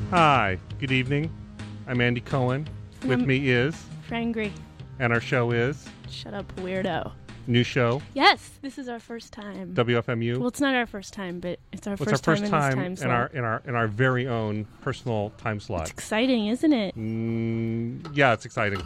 Hi, good evening. I'm Andy Cohen. With me is... Frangry. And our show is... Shut up, weirdo. New show. Yes, this is our first time. WFMU. Well, it's not our first time, but it's our It's first our time first in this time time slot. in our very own personal time It's slot. exciting, isn't it? Yeah, it's exciting.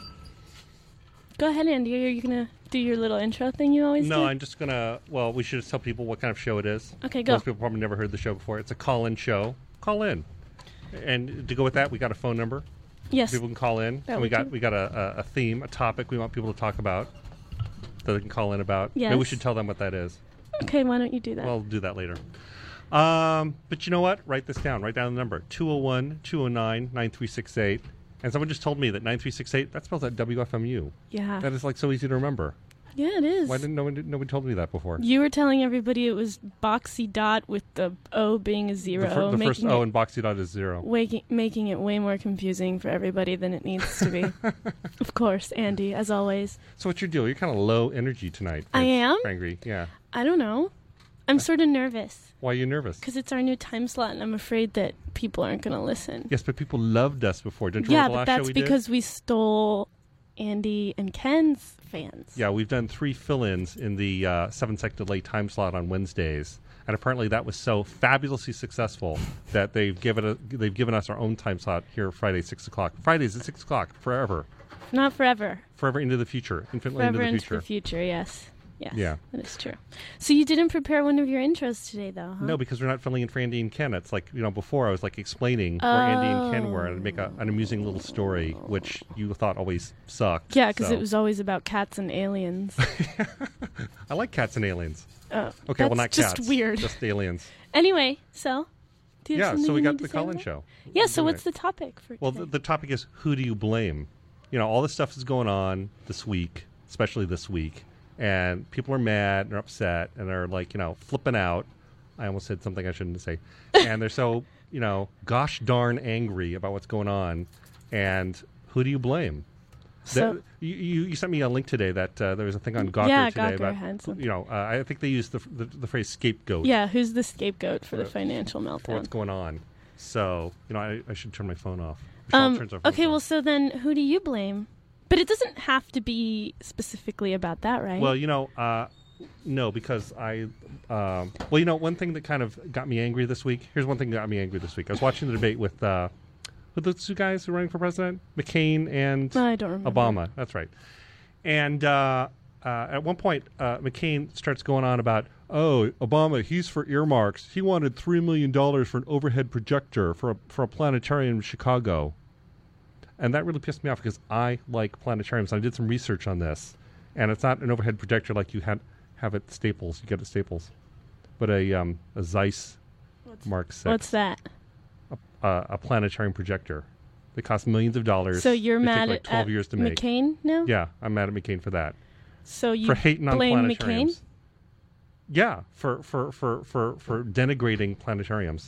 Go ahead, Andy. Are you going to do your little intro thing you always do? No, I'm just going to... Well, we should just tell people what kind of show it is. Okay, go. Most people probably never heard the show before. It's a call-in show. Call in. And to go with that, we got a phone number. Yes. People can call in. That And we would got a theme, a topic we want people to talk about that they can call in about. Yes. Maybe we should tell them what that is. Okay, why don't you do that? Well, we'll do that later. But you know what? Write this down. Write down the number. 201-209-9368. And someone just told me that 9368, that spells out WFMU. yeah. That is like so easy to remember. Yeah, it is. Why didn't nobody told me that before? You were telling everybody it was boxy dot with the O being a zero. The first making O it- in Boxy Dot is 0. making it way more confusing for everybody than it needs to be. Of course, Andy, as always. So what's your deal? You're kind of low energy tonight. I am? Angry, yeah. I don't know. I'm sort of nervous Why are you nervous? because it's our new time slot, and I'm afraid that people aren't going to listen. Yes, but people loved us before. Don't you Yeah, remember the but last show that's we because we stole Andy and Ken's fans. did? Yeah, we've done 3 fill-ins in the 7-second delay time slot on Wednesdays. And apparently that was so fabulously successful that they've given us our own time slot here Friday, 6 o'clock. Fridays at 6 o'clock, forever. Not forever. Forever into the future. Infinitely Forever into the future. yes. Yes, Yeah. that is true. So you didn't prepare one of your intros today, though, huh? No, because we're not filling in for Andy and Ken. It's like, before I was like explaining where Andy and Ken were and I'd make an amusing little story, which you thought always sucked. Yeah, because so. it was always about cats and aliens. I like cats and aliens. Oh, Okay, well, not that's just cats. weird. Just aliens. Anyway, so do you have Yeah, something so we you got need to the say call-in about it? show. Yeah, so Okay. what's the topic for Well, today? the topic is, who do you blame? All this stuff is going on this week, especially this week, and people are mad and are upset and are like, flipping out. I almost said something I shouldn't say. And they're so, gosh darn angry about what's going on. And who do you blame? So- You sent me a link today that there was a thing on Gawker Yeah, today Gawker about, had something. I think they used the phrase scapegoat Yeah, who's the scapegoat for the financial for what's meltdown? going on. So, I should turn my phone off. Michelle turns our phones Okay, off. well, so then who do you blame? But it doesn't have to be specifically about that, right? Well, no, because one thing that kind of got me angry this week. Here's one thing that got me angry this week. I was watching the debate with the 2 guys who are running for president, McCain and I don't remember. Obama. That's right. And at one point, McCain starts going on about, Obama, he's for earmarks. He wanted $3 million for an overhead projector for a planetarium in Chicago. And that really pissed me off because I like planetariums. I did some research on this. And it's not an overhead projector like you have at Staples. You get at Staples. But a Zeiss Mark 6. What's that? A planetarium projector. They cost millions of dollars. So you're They mad take like 12 at years to make. McCain now? Yeah, I'm mad at McCain for that. So you For hating on blame planetariums. McCain? Yeah, for denigrating planetariums.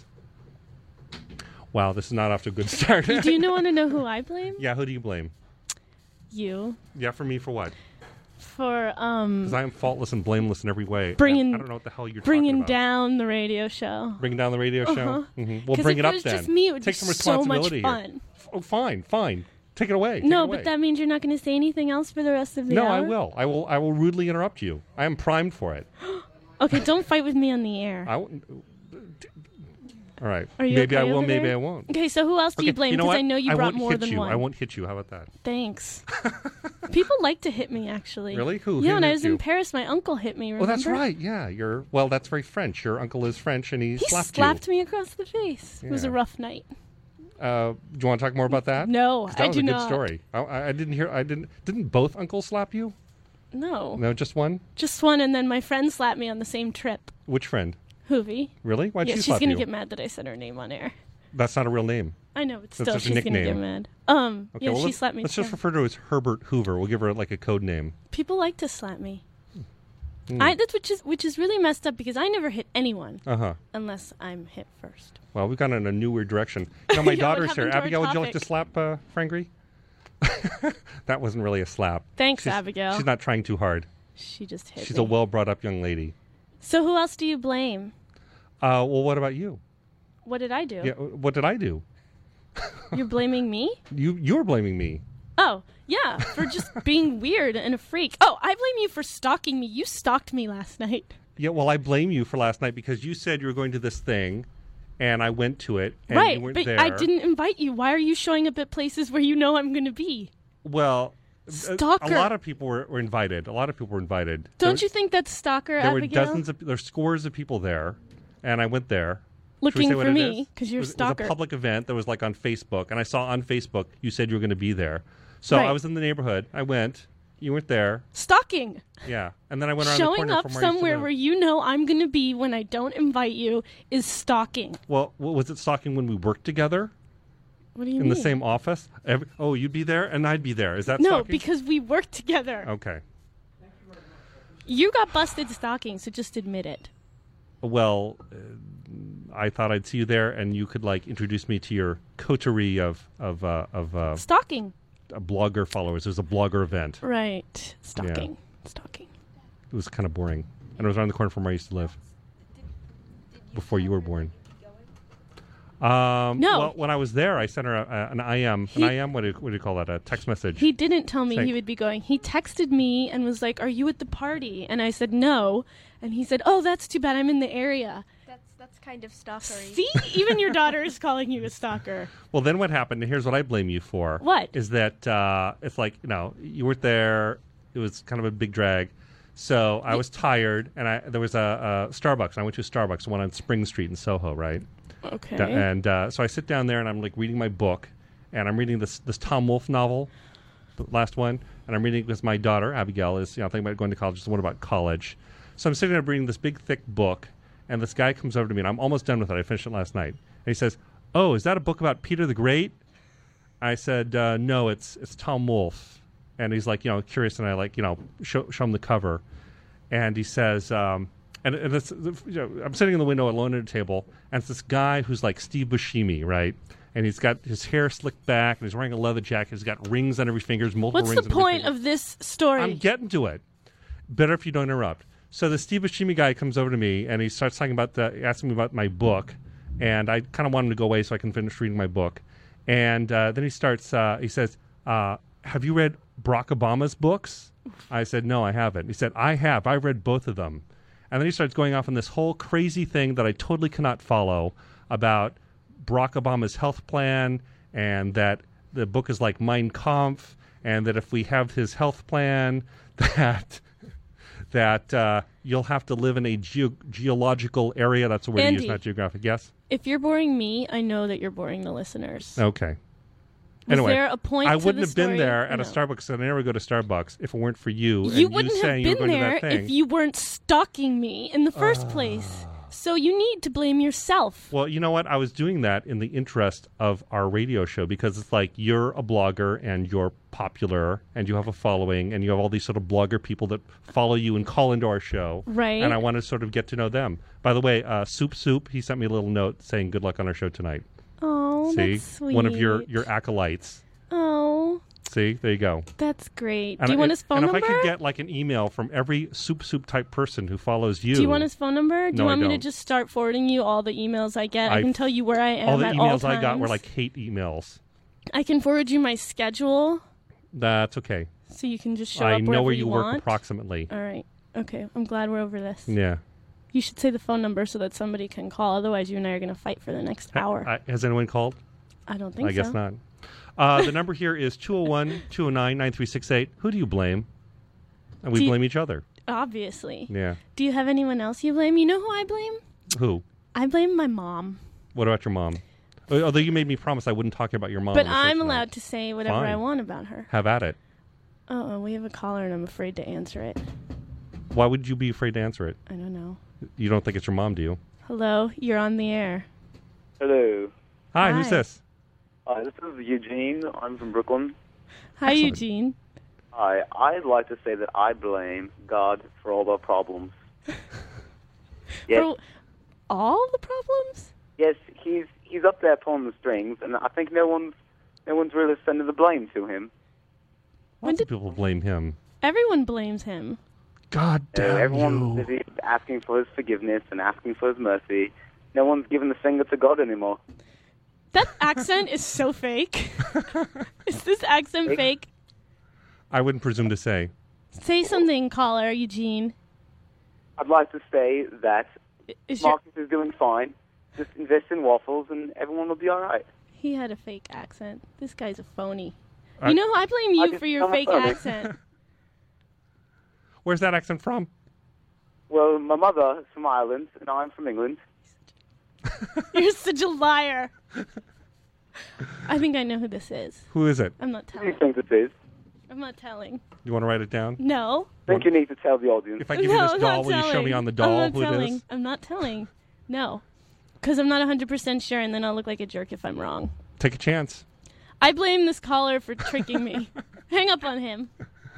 Wow, this is not off to a good start. Do you want to know who I blame? Yeah, who do you blame? You. Yeah, for me, for what? For Because I am faultless and blameless in every way. Bringing- I don't know what the hell you're talking bringing about. down the radio show. Bringing down the radio show? Uh-huh. Mm-hmm. Well, 'Cause bring if it up it was then. just me, it would Take be some so much responsibility fun. here. Oh, fine. Take it away. Take No, it away. but that means you're not going to say anything else for the rest of the No, hour? I will. I will rudely interrupt you. I am primed for it. Okay, don't fight with me on the air. I won't. All right. Are you Maybe okay I will. over Maybe there? I won't. Okay, so who else do you blame? You know Because what? I know you brought won't more hit than you. one. I won't hit you. How about that? Thanks. People like to hit me, actually. Really? Who? Yeah, Who when I hit was you? in Paris, my uncle hit me, Oh, remember? that's right. Yeah, that's very French. Your uncle is French, and he slapped you. me across the face. It was a Yeah. rough night. Do you want to talk more about that? No, 'Cause that I was do a good not. story. I didn't hear. Didn't both uncles slap you? No. No, just one. Just one, and then my friend slapped me on the same trip. Which friend? Hoovy. Really? Why'd Yeah, she she's slap going to you? get mad that I said her name on air. That's not a real name. I know, but That's still, just a she's going to get nickname. mad. Okay, Yeah, well, she slapped me Let's too. just refer to her as Herbert Hoover. We'll give her like a code name. People like to slap me. Hmm. That's which is really messed up because I never hit anyone Uh-huh. unless I'm hit first. Well, we've gone in a new weird direction. My Yeah, what daughter's here. happened to our Abigail, would you like to topic? slap Frangry? That wasn't really a slap. Thanks, Abigail. She's not trying too hard. She just hit She's me. a well-brought-up young lady. So who else do you blame? Well, what about you? What did I do? Yeah, what did I do? You're blaming me? You're blaming me. Oh, yeah, for just being weird and a freak. Oh, I blame you for stalking me. You stalked me last night. Yeah, well, I blame you for last night because you said you were going to this thing, and I went to it, and right, you weren't but there. I didn't invite you. Why are you showing up at places where you know I'm going to be? Well, Stalker. a lot of people were invited. Don't you think that's stalker, there Abigail? There's scores of people there, and I went there. Looking Should we say for what it me, is? because you're a stalker. It was a public event that was like on Facebook, and I saw on Facebook you said you were going to be there. So Right. I was in the neighborhood. I went. You weren't there. Stalking. Yeah. And then I went around the Showing corner up from where I used to somewhere live. where you know I'm going to be when I don't invite you is stalking. Well, was it stalking when we worked together What do you in mean? the same office? You'd be there and I'd be there. Is that No, stalking? because we work together. Okay. You got busted stalking, so just admit it. Well, I thought I'd see you there, and you could like introduce me to your coterie of Stalking. blogger followers. It was a blogger event. Right. Stalking. Stalking. It was kind of boring, and it was around the corner from where I used to live before you were born. No. Well, when I was there, I sent her an IM. An IM. What do you call that? A text message. He didn't tell me Say- he would be going. He texted me and was like, "Are you at the party?" And I said, "No." And he said, "Oh, that's too bad. I'm in the area." That's kind of stalkery. See? Even your daughter is calling you a stalker. Well, then what happened? And here's what I blame you for. What? Is that it's like you weren't there. It was kind of a big drag. So I was tired, and there was a Starbucks. And I went to a Starbucks, the one on Spring Street in Soho, right? Okay. And so I sit down there, and I'm like reading my book, and I'm reading this Tom Wolfe novel, the last one, and I'm reading it because my daughter Abigail is thinking about going to college. It's the one about college. So I'm sitting there reading this big thick book, and this guy comes over to me, and I'm almost done with it. I finished it last night, and he says, "Oh, is that a book about Peter the Great?" I said, "No, it's Tom Wolfe." And he's like, curious, and I show him the cover, and he says, and it's, I'm sitting in the window alone at a table, and it's this guy who's like Steve Buscemi, right? And he's got his hair slicked back, and he's wearing a leather jacket. He's got rings on every finger, multiple What's rings. the point of this story? I'm getting to it. Better if you don't interrupt. So the Steve Buscemi guy comes over to me, and he starts talking about asking me about my book, and I kind of want him to go away so I can finish reading my book. And then he starts. He says, "Have you read Barack Obama's books?" I said, "No, I haven't." He said, "I have. I've read both of them." And then he starts going off on this whole crazy thing that I totally cannot follow about Barack Obama's health plan, and that the book is like Mein Kampf, and that if we have his health plan, that you'll have to live in a geological area. That's the word he Andy. used, not geographic. Yes? If you're boring me, I know that you're boring the listeners. Okay. Was Anyway, there a point I to wouldn't the have been story? there at No. a Starbucks, and I never go to Starbucks if it weren't for you. You and wouldn't you have saying you were been going there to that thing. if you weren't stalking me in the first place. So you need to blame yourself. Well, you know what? I was doing that in the interest of our radio show because it's like you're a blogger and you're popular and you have a following and you have all these sort of blogger people that follow you and call into our show. Right. And I want to sort of get to know them. By the way, Soup, he sent me a little note saying good luck on our show tonight. Oh, See? that's sweet. One of your acolytes. Oh, See? There you go. that's great. And Do you want his phone and number? if I could get like an email from every Soup type person who follows you. Do you want his phone number? Do No, you I want me to don't. just start forwarding you all the emails I get? I can tell you where I am all the at all emails times. I got were like hate emails. I can forward you my schedule That's okay. so you can just show I up know wherever where you work want. approximately. All right. Okay. I'm glad we're over this. Yeah. You should say the phone number so that somebody can call. Otherwise, you and I are going to fight for the next hour. Has anyone called? I don't think I so. guess not. The number here is 201-209-9368. Who do you blame? And we Do you- blame each other. Obviously. Yeah. Do you have anyone else you blame? You know who I blame? Who? I blame my mom. What about your mom? Although you made me promise I wouldn't talk about your mom. But on the show I'm tonight. allowed to say whatever I Fine. want about her. Have at it. Oh, we have a caller and I'm afraid to answer it. Why would you be afraid to answer it? I don't know. You don't think it's your mom, do you? Hello, you're on the air. Hello. Hi, Hi. who's this? This is Eugene. I'm from Brooklyn. Hi, Excellent. Eugene. Hi. I'd like to say that I blame God for all our problems. Yes, For all the problems? yes, he's up there pulling the strings, and I think no one's really sending the blame to him. Lots of people blame him. Everyone blames him. God damn Everyone's you. busy asking for his forgiveness and asking for his mercy. No one's giving the finger to God anymore. That accent is so fake. Is this accent fake? I wouldn't presume to say. Say something, caller, Eugene. I'd like to say that Is your... Marcus is doing fine. Just invest in waffles and everyone will be all right. He had a fake accent. This guy's a phony. I- You know, I blame you just for your I'm a fake phony. accent. Where's that accent from? Well, my mother is from Ireland and I'm from England. You're such a liar. I think I know who this is. Who is it? I'm not Who do you telling. think this is? I'm not telling. You want to write it down? No. I think you need to tell the audience. If I give you No, this I'm doll, not will you show me telling. on the doll I'm who not it telling. is? I'm not telling. No. Because I'm not 100% sure, and then I'll look like a jerk if I'm wrong. Take a chance. I blame this caller for tricking me. Hang up on him.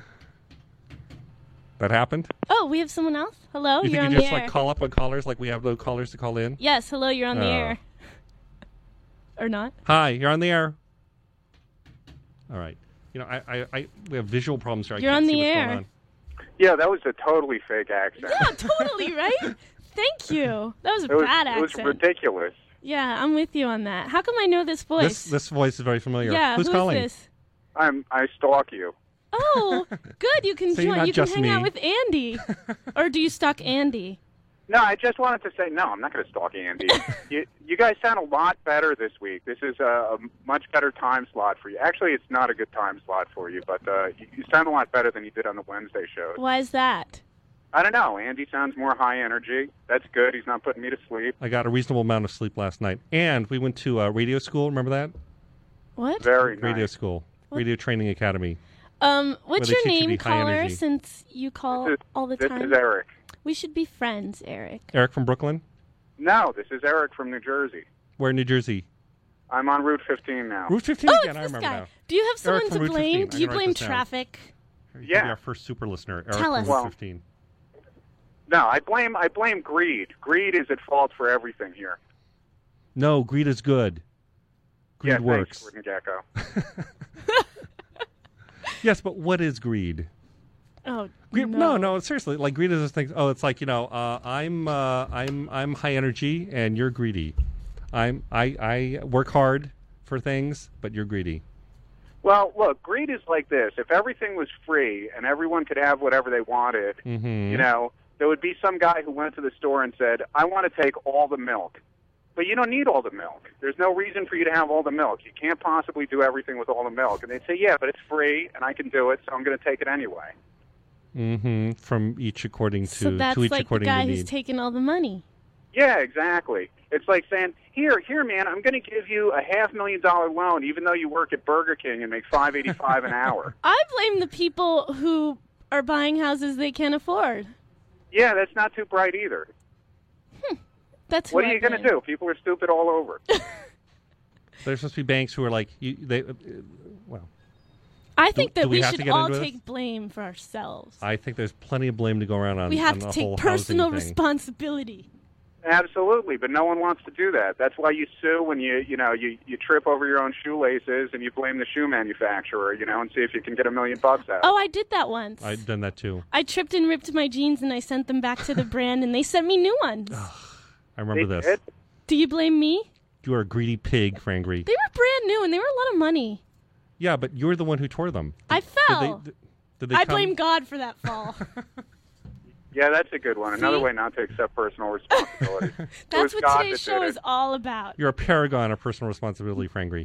That happened? Oh, we have someone else? Hello, You you're think on you the just air. like call up on callers like we have no callers to call in? Yes, hello, you're on the Oh. air. Or not? Hi, you're on the air. All right. You know, we have visual problems here. I You're can't on see the what's air. going on. Yeah, that was a totally fake accent. Yeah, totally, right? Thank you. That was a It was, bad it was accent. ridiculous. Yeah, I'm with you on that. How come I know this voice? This voice is very familiar. yeah, Who's who calling? is this? I stalk you. Oh, good. You can So you're join. not You can just hang out me. with Andy. Or do you stalk Andy? No, I just wanted to say, no, I'm not going to stalk Andy. you guys sound a lot better this week. This is a much better time slot for you. Actually, it's not a good time slot for you, but you sound a lot better than you did on the Wednesday shows. Why is that? I don't know. Andy sounds more high energy. That's good. He's not putting me to sleep. I got a reasonable amount of sleep last night. And we went to radio school. Remember that? What? Very Radio nice. school. Radio Training Academy. What's Where they your teach you to name, be high caller? energy. Since you call This is- all the This time. is Eric. We should be friends, Eric. Eric from Brooklyn? No, this is Eric from New Jersey. Where in New Jersey? I'm on Route 15 now. Route 15 Oh, again. it's I this remember guy. now. Do you have Eric someone from to Route blame? 15. Do you I'm gonna write blame this down. traffic? You'll Yeah. be our first super listener. Eric Tell from us. Route Well, 15. No, I blame greed. Greed is at fault for everything here. No, greed is good. Greed Yeah, works. thanks, Gordon Gecko. Yes, but what is greed? Oh, Greed, no. no, seriously. Like greed is this thing. Oh, it's like I'm high energy and you're greedy. I work hard for things, but you're greedy. Well, look, greed is like this. If everything was free and everyone could have whatever they wanted, Mm-hmm. you know, there would be some guy who went to the store and said, I want to take all the milk. But you don't need all the milk. There's no reason for you to have all the milk. You can't possibly do everything with all the milk. And they'd say, yeah, but it's free and I can do it, so I'm going to take it anyway. Mm-hmm. From each according to So that's to each like the according guy to who's need. taking all the money. Yeah, exactly. It's like saying, here, man, I'm going to give you a $500,000 loan, even though you work at Burger King and make $5.85 an hour. I blame the people who are buying houses they can't afford. Yeah, that's not too bright either. That's What who are I you going to blame. do? People are stupid all over. There's supposed to be banks who are like well. I think Do that we we have to should get all into this? take blame for ourselves. I think there's plenty of blame to go around on. We have on to the take whole personal housing thing. responsibility. Absolutely, but no one wants to do that. That's why you sue when you trip over your own shoelaces and you blame the shoe manufacturer, and see if you can get $1 million out. Oh, I did that once. I've done that too. I tripped and ripped my jeans and I sent them back to the brand and they sent me new ones. I remember They this. did? Do you blame me? You are a greedy pig, Frangry. They were brand new and they were a lot of money. Yeah, but you're the one who tore them. I fell. Did they I come- blame God for that fall. Yeah, that's a good one. Another See? way not to accept personal responsibility. It That's was what God today's that show did is it. all about. You're a paragon of personal responsibility, Frangry.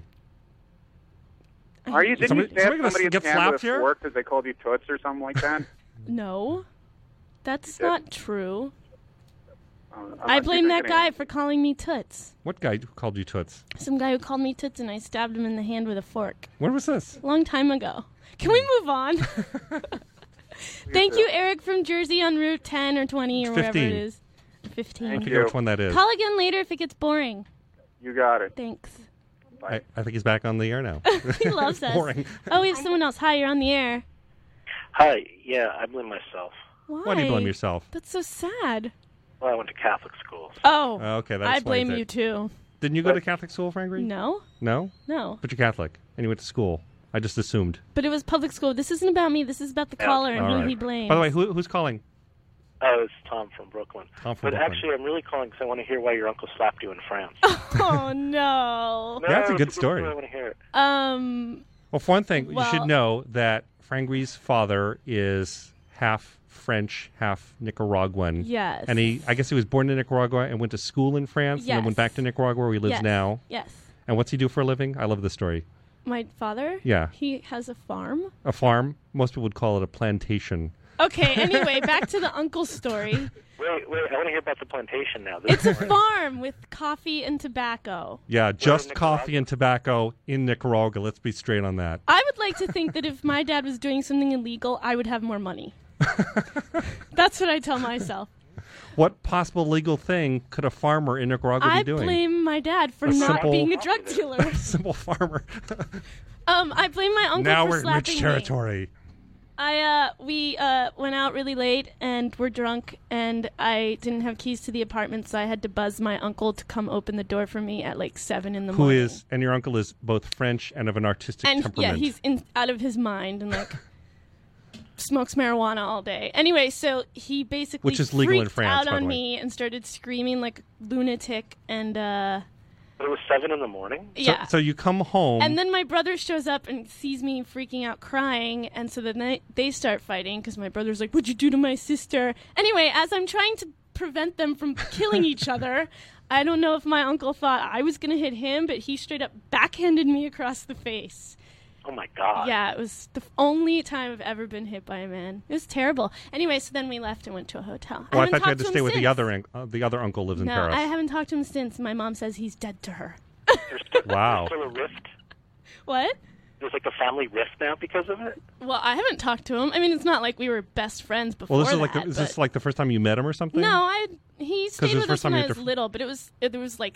Are you? Didn't Somebody- you stab somebody gonna somebody in get the hand slapped with a here? fork because they called you toots or something like that? No, that's You did? not true. I'm I not blame that thinking guy it. for calling me toots. What guy called you toots? Some guy who called me toots and I stabbed him in the hand with a fork. When was this? A long time ago. Can we move on? Thank you, Eric from Jersey on Route 10 or 20 or wherever 15. it is. 15. Thank Figure you. which one that is. Call again later if it gets boring. You got it. Thanks. I think he's back on the air now. He loves us. Boring. Oh, we have someone else. Hi, you're on the air. Hi. Yeah, I blame myself. Why? Why do you blame yourself? That's so sad. Well, I went to Catholic schools. Oh, Okay, that I explains blame it. you too. Didn't you go to Catholic school, Frangry? No, No? no. But you're Catholic, and you went to school. I just assumed. But it was public school. This isn't about me. This is about the Yeah. caller and All who right. he blames. By the way, who's calling? Oh, it's Tom from Brooklyn. Tom from But Brooklyn. actually, I'm really calling because I want to hear why your uncle slapped you in France. Oh no. Yeah, that's a good it's story. I want to hear it. Well, for one thing, you Well- should know that Frangry's father is half French, half Nicaraguan. Yes. And I guess he was born in Nicaragua and went to school in France and then Yes. went back to Nicaragua where he lives Yes. now. Yes. And what's he do for a living? I love this story. My father? Yeah. He has a farm. A farm. Most people would call it a plantation. Okay, anyway, back to the uncle story. Wait, I want to hear about the plantation now. It's a farm with coffee and tobacco. Yeah, just Nicaragua? coffee and tobacco in Nicaragua. Let's be straight on that. I would like to think that if my dad was doing something illegal, I would have more money. That's what I tell myself. What possible legal thing could a farmer in Nicaragua I be doing? blame my dad for A not simple- being a drug dealer. Simple farmer. I blame my uncle Now for we're in slapping rich territory. We went out really late and were drunk, and I didn't have keys to the apartment, so I had to buzz my uncle to come open the door for me at like 7 in the Who morning. is, and your uncle is both French and of an artistic And temperament. yeah, he's out of his mind and like smokes marijuana all day. Anyway, so he basically Which is legal in freaked France, out by on the way. me and started screaming like a lunatic, and But it was 7 in the morning? yeah. So you come home. And then my brother shows up and sees me freaking out crying, and so then they start fighting because my brother's like, "What'd you do to my sister?" Anyway, as I'm trying to prevent them from killing each other, I don't know if my uncle thought I was going to hit him, but he straight up backhanded me across the face. Oh, my God. Yeah, it was the only time I've ever been hit by a man. It was terrible. Anyway, so then we left and went to a hotel. well, I haven't thought you had talked to him stay with since. the other uncle lives in No, Paris. I haven't talked to him since. My mom says he's dead to her. Wow. There's still a rift? What? There's like a family rift now because of it? Well, I haven't talked to him. I mean, it's not like we were best friends before Well, this is that. is but- this like the first time you met him or something? No, he it stayed was with the first us when time I you was had to- little, but it was like,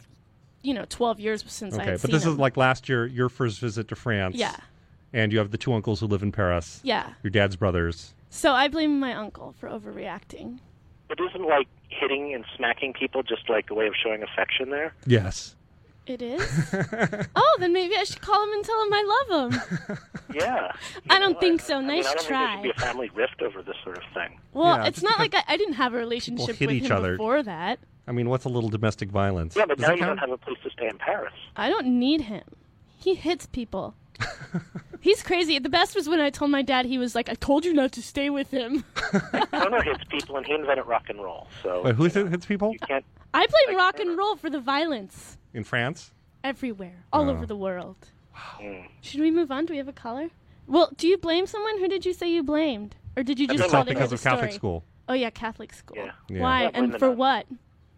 12 years since I Okay, had but seen this him. is like last year, your first visit to France. Yeah. And you have the two uncles who live in Paris. Yeah. Your dad's brothers. So I blame my uncle for overreacting. But isn't like hitting and smacking people just like a way of showing affection there? Yes. It is? Oh, then maybe I should call him and tell him I love him. Yeah. I don't think so. I mean, Nice I don't think there try. should be a family rift over this sort of thing. Well, Yeah, it's just not because like I didn't have a relationship hit with each him other. before that. I mean, what's a little domestic violence? Yeah, but Does now that you don't count? have a place to stay in Paris. I don't need him. He hits people. He's crazy. The best was when I told my dad, he was like, "I told you not to stay with him." Connor hits people, and he invented rock and roll. So Wait, who you know, hits people? You can't. I blame rock and roll for the violence In France? everywhere, all Oh. over the world. Mm. Should we move on? Do we have a caller? Well, do you blame someone? Who did you say you blamed? Or did you just It's call all to hear because the of Catholic story? school. Oh, yeah, Catholic school. Yeah. Yeah. Why? Yeah, blame And the for nuns. what?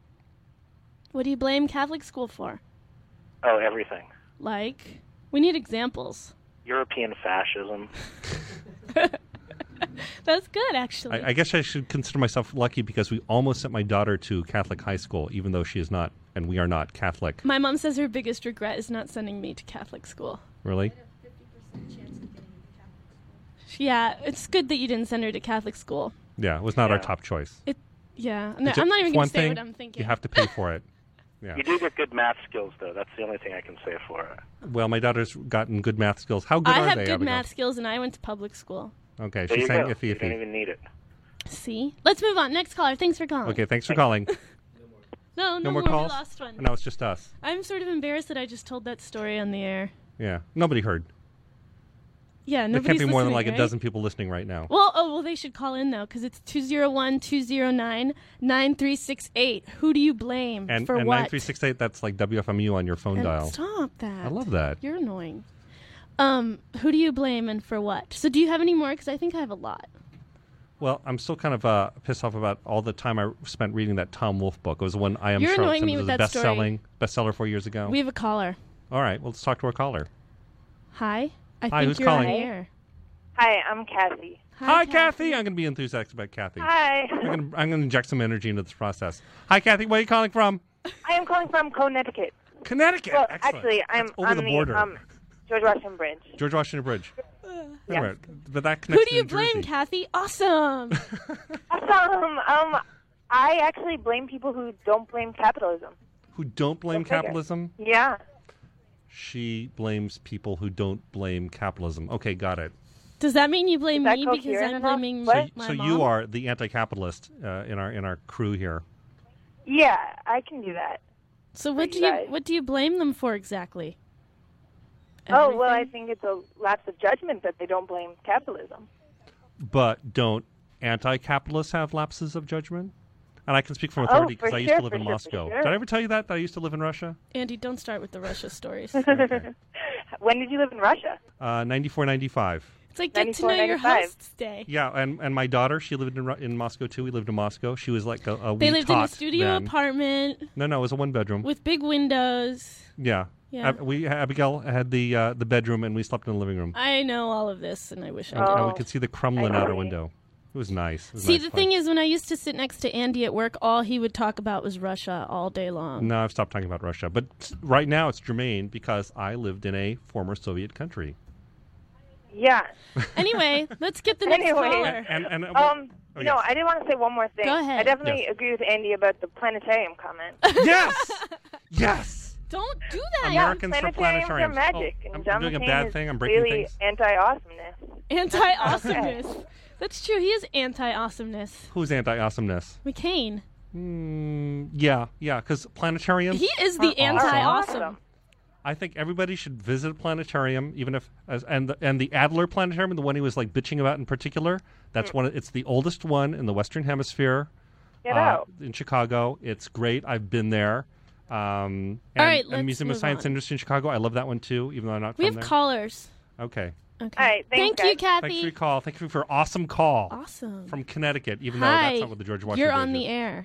What do you blame Catholic school for? Oh, everything. Like, we need examples. European fascism. That's good, actually. I guess I should consider myself lucky because we almost sent my daughter to Catholic high school, even though she is not, and we are not Catholic. My mom says her biggest regret is not sending me to Catholic school. Really? Yeah, it's good that you didn't send her to Catholic school. Yeah, it was not our Yeah. top choice. Yeah, no, Ju- I'm not even one going to say thing, what I'm thinking. You have to pay for it. Yeah. You do get good math skills, though. That's the only thing I can say for it. Well, my daughter's gotten good math skills. How good I are have they? good Abigail? math skills, and I went to public school. Okay, There she's you saying go. iffy, You don't iffy. even need it. See? Let's move on. Next caller. Thanks for calling. Okay, thanks for calling. No No more more. calls? We lost one. No, it's just us. I'm sort of embarrassed that I just told that story on the air. Yeah, nobody heard. Yeah, There nobody's can't be more than listening, like a right? dozen people listening right now. Well, they should call in, though, because it's 201-209-9368. Who do you blame And, for and what? 9368, that's like WFMU on your phone And dial. stop that. I love that. You're annoying. Who do you blame and for what? So do you have any more? Because I think I have a lot. Well, I'm still kind of pissed off about all the time I spent reading that Tom Wolfe book. It was one I Am You're Sharp. annoying me It was with a that story. bestseller 4 years ago. We have a caller. All right, well, let's talk to our caller. Hi. I Hi, think who's you're calling? on the air. Hi, I'm Kathy. Hi, Kathy. I'm going to be enthusiastic about Kathy. Hi. I'm going to inject some energy into this process. Hi, Kathy. Where are you calling from? I am calling from Connecticut. Connecticut. Well, Excellent. actually, I'm That's over on the border. George Washington Bridge. George Washington Bridge. Yeah. Right. But that Who connects do you to New blame, Jersey. Kathy? Awesome. Awesome. I actually blame people who don't blame capitalism. Who don't blame Go figure. capitalism? Yeah. She blames people who don't blame capitalism. Okay, got it. Does that mean you blame Is that me because coherent I'm enough? blaming What? my So mom? you are the anti-capitalist in our crew here. Yeah, I can do that. So what you do you guys. what do you blame them for exactly? Oh, well, I Everything? think it's a lapse of judgment that they don't blame capitalism. But don't anti-capitalists have lapses of judgment? And I can speak from authority for because I used sure, to live for in sure, for Moscow. sure. Did I ever tell you that I used to live in Russia? Andy, don't start with the Russia stories. When did you live in Russia? 94, 95. It's like get to know 94, your 95. hosts day. Yeah, and my daughter, she lived in Moscow too. We lived in Moscow. She was like a They wee lived in a tot studio then. apartment No, it was a one-bedroom. with big windows. Yeah. Yeah. Abigail had the bedroom, and we slept in the living room. I know all of this, and I wish I And, did. and we could see the Kremlin I out our see. window. It was nice. It was See, nice the place. thing is, when I used to sit next to Andy at work, all he would talk about was Russia all day long. No, I've stopped talking about Russia. But right now it's germane because I lived in a former Soviet country. Yeah. Anyway, let's get the next Anyway. caller. And No, yes. I did want to say one more thing. Go ahead. I definitely Yes. agree with Andy about the planetarium comment. Yes! Yes! Don't do that. Americans for planetariums are planetariums. magic. Oh, and I'm John doing a McCain bad is thing. I'm breaking really things. anti-awesomeness. Anti-awesomeness. That's true. He is anti-awesomeness. Who's anti-awesomeness? McCain. Yeah, because planetariums. He is the are awesome. anti-awesome. I think everybody should visit a planetarium, even if and the Adler Planetarium, the one he was like bitching about in particular. That's one. It's the oldest one in the Western Hemisphere. Get out. In Chicago. It's great. I've been there. And, All right, and let's Museum of move Science on. Industry in Chicago. I love that one too, even though I'm not We from have there. callers. Okay. Okay. All right, thanks, Thank you, guys. Kathy. Thanks for your call. Thank you for your awesome call Awesome. from Connecticut, even though Hi. that's not what the George Washington You're Bridge on the is. air.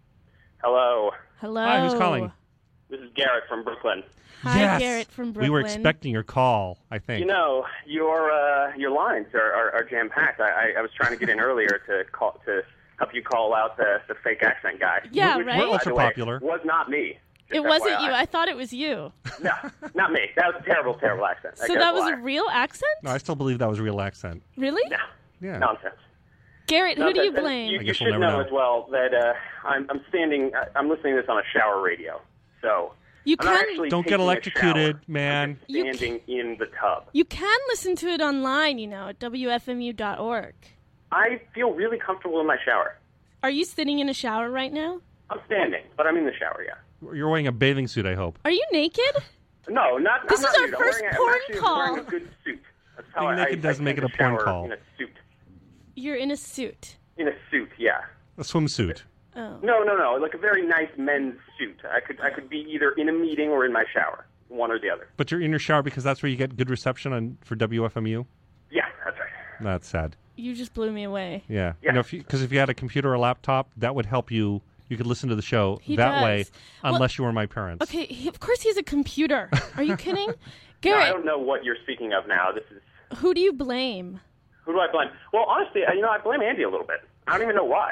Hello, Hello. Hi, who's calling? this is Garrett from Brooklyn. Hi, Yes. Garrett from Brooklyn. We were expecting your call, I think. You know, your lines are jam packed. I was trying to get in earlier to help you call out the fake accent guy. Yeah, We're right? ultra By the way, popular. was not me. Just It wasn't FYI. you. I thought it was you. No, not me. That was a terrible, terrible accent. So that was a real accent? No, I still believe that was a real accent. Really? No, Yeah. nonsense. Garrett, who do you Nonsense. And blame? You, I you guess should we'll never know know. as well that I'm listening to this on a shower radio. So You I'm not can actually Don't get taking a electrocuted, shower. man. I'm just You standing in the tub. you can listen to it online, at WFMU.org. I feel really comfortable in my shower. Are you sitting in a shower right now? I'm standing, but I'm in the shower, yeah. You're wearing a bathing suit, I hope. Are you naked? No, not. This I'm not is our nude. first I'm porn actually call. wearing a good suit. That's how Being naked doesn't make take it a porn shower call. In a suit. You're in a suit. In a suit, yeah. A swimsuit. Oh. No, like a very nice men's suit. I could be either in a meeting or in my shower, one or the other. But you're in your shower because that's where you get good reception for WFMU? Yeah, that's right. That's sad. You just blew me away. Yeah. Yeah. Because if you had a computer or a laptop, that would help you. You could listen to the show He that does. way, Well- unless you were my parents. Okay, of course he's a computer. Are you kidding? No, I Garrett, don't know what you're speaking of now. This is who do you blame? who do I blame? Well, honestly, I blame Andy a little bit. I don't even know why.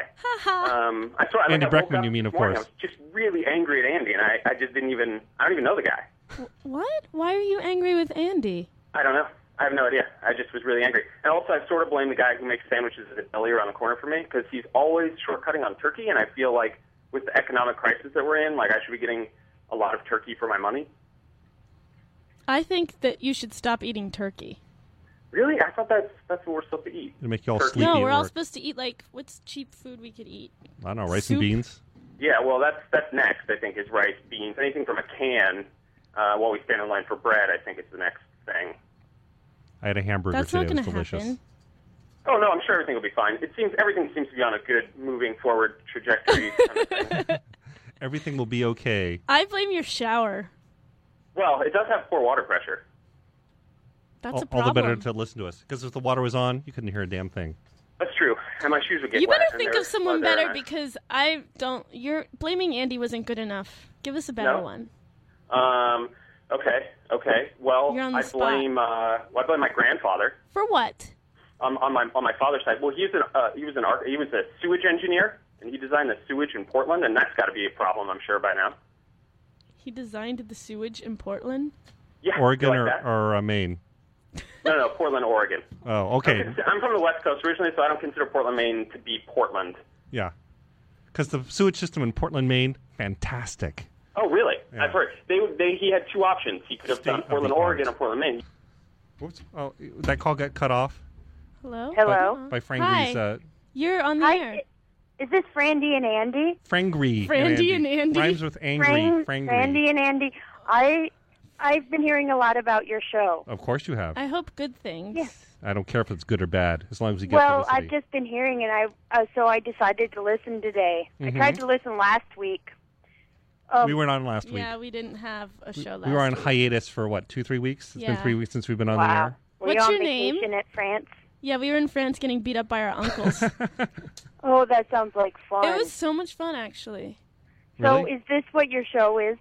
I swear, Andy I woke Breckman, up you mean, this of morning, course. I was just really angry at Andy, and I just didn't even. I don't even know the guy. What? Why are you angry with Andy? I don't know. I have no idea. I just was really angry. And also, I sort of blame the guy who makes sandwiches at the deli around the corner for me because he's always shortcutting on turkey, and I feel like with the economic crisis that we're in, like I should be getting a lot of turkey for my money. I think that you should stop eating turkey. Really? I thought that's what we're supposed to eat. It'll make you all Turkey. sleepy No, at we're all work. supposed to eat what's cheap food we could eat? I don't know, rice soup. and beans. Yeah, well, that's next, I think, is rice, beans. Anything from a can while we stand in line for bread, I think is the next thing. I had a hamburger That's today. not It was going to delicious. happen. Oh, no, I'm sure everything will be fine. Everything seems to be on a good moving forward trajectory kind of thing. Everything will be okay. I blame your shower. Well, it does have poor water pressure. That's a All problem. the better to listen to us. Because if the water was on, you couldn't hear a damn thing. That's true. And my shoes would get You wet. better and think they're of someone leather, better and because I don't. You're blaming Andy wasn't good enough. Give us a better No? one. Okay. Well, You're on the I spot. blame my grandfather For what? on my father's side. Well, he was a sewage engineer, and he designed the sewage in Portland, and that's got to be a problem, I'm sure by now. He designed the sewage in Portland. Yeah, Oregon you like that? or Maine? No, Portland, Oregon. Oh, okay. I'm from the West Coast originally, so I don't consider Portland, Maine to be Portland. Yeah. Because the sewage system in Portland, Maine, fantastic. Oh, really? Yeah. I've heard. He had two options. He could have State done of Portland, the Oregon, art. or Portland, Maine. Whoops. Oh, that call got cut off. Hello? Hello. By Frangry's. Hi. You're on the air. Is this Frandy and Andy? Frangry. Frandy and Andy. Rhymes with angry. Frangry. Frandy and Andy. I've been hearing a lot about your show. Of course you have. I hope good things. Yeah. I don't care if it's good or bad, as long as you get Well, publicity. I've just been hearing, and so I decided to listen today. Mhm. I tried to listen last week. We weren't on last week. Yeah, we didn't have a show last We were on week. hiatus for, 2-3 weeks? It's been Yeah. 3 weeks since we've been on Wow. the air. Were What's you on your name? vacation at France? Yeah, we were in France getting beat up by our uncles. Oh, that sounds like fun. It was so much fun, actually. So Really? is this what your show is?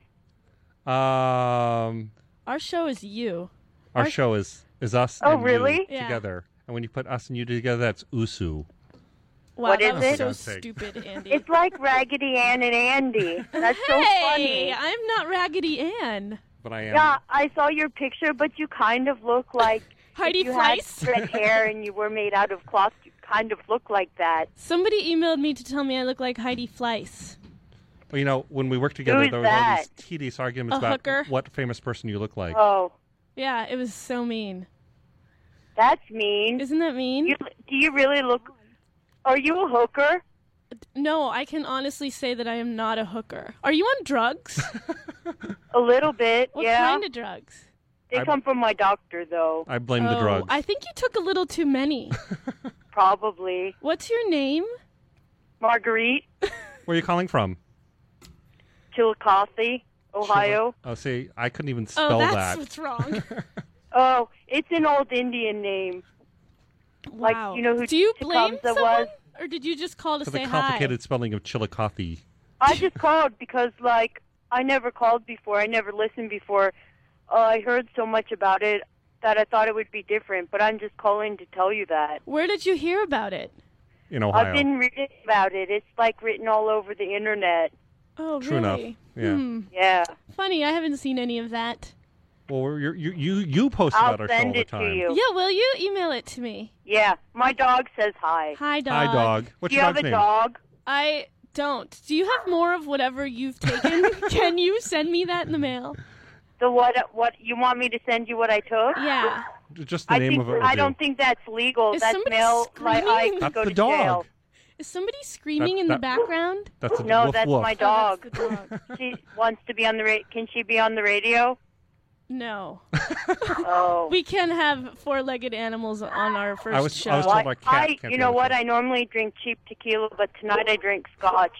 Our show is you. Our show is us Oh, and really? you Yeah. together. And when you put us and you together, that's Usu. Wow, What that is was it? so For God's sake. stupid, Andy. It's like Raggedy Ann and Andy. That's so Hey, funny. I'm not Raggedy Ann. But I am. Yeah, I saw your picture, but you kind of look like Heidi if you Fleiss? had red hair and you were made out of cloth. You kind of look like that. Somebody emailed me to tell me I look like Heidi Fleiss. Well, when we worked together, Who's there was all that? these tedious arguments A about hooker? what famous person you look like. Oh, Yeah, it was so mean. that's mean. Isn't that mean? Do you really look? Are you a hooker? No, I can honestly say that I am not a hooker. Are you on drugs? A little bit, What yeah. kind of drugs? They come from my doctor, though. I blame the drugs. I think you took a little too many. Probably. What's your name? Marguerite, Where are you calling from? Chillicothe, Ohio. Oh, see, I couldn't even Oh, spell that's that. what's wrong. Oh, it's an old Indian name. Like, Wow. you know who Do you blame Tecumseh someone? was? Or did you just call to For say the complicated hi? spelling of Chillicothe. I just called because, like, I never called before. I never listened before. I heard so much about it that I thought it would be different, but I'm just calling to tell you that. Where did you hear about it? In Ohio. I've been reading about it. It's, like, written all over the internet. Oh, True enough. really? Yeah. Yeah. Funny, I haven't seen any of that. Well, you post I'll about our show all send the it time. to you. Yeah, will you email it to me? Yeah. My dog says hi. Hi, dog. Hi, dog. What's Do you your have dog's a name? dog? I don't. Do you have more of whatever you've taken? Can you send me that in the mail? The what you want me to send you what I took? Yeah. Just the I name think of it. I don't think that's legal. Is That's somebody mail. Like, I screaming? could That's go the to dog. jail. Is somebody screaming in the that- background? That's a No, woof that's woof. my Oh, dog. that's the dog. She wants to be on the Can she be on the radio? No. Oh. We can have four-legged animals on our first I was show. told my cat can't you be know on the what? show. I normally drink cheap tequila, but tonight I drink scotch.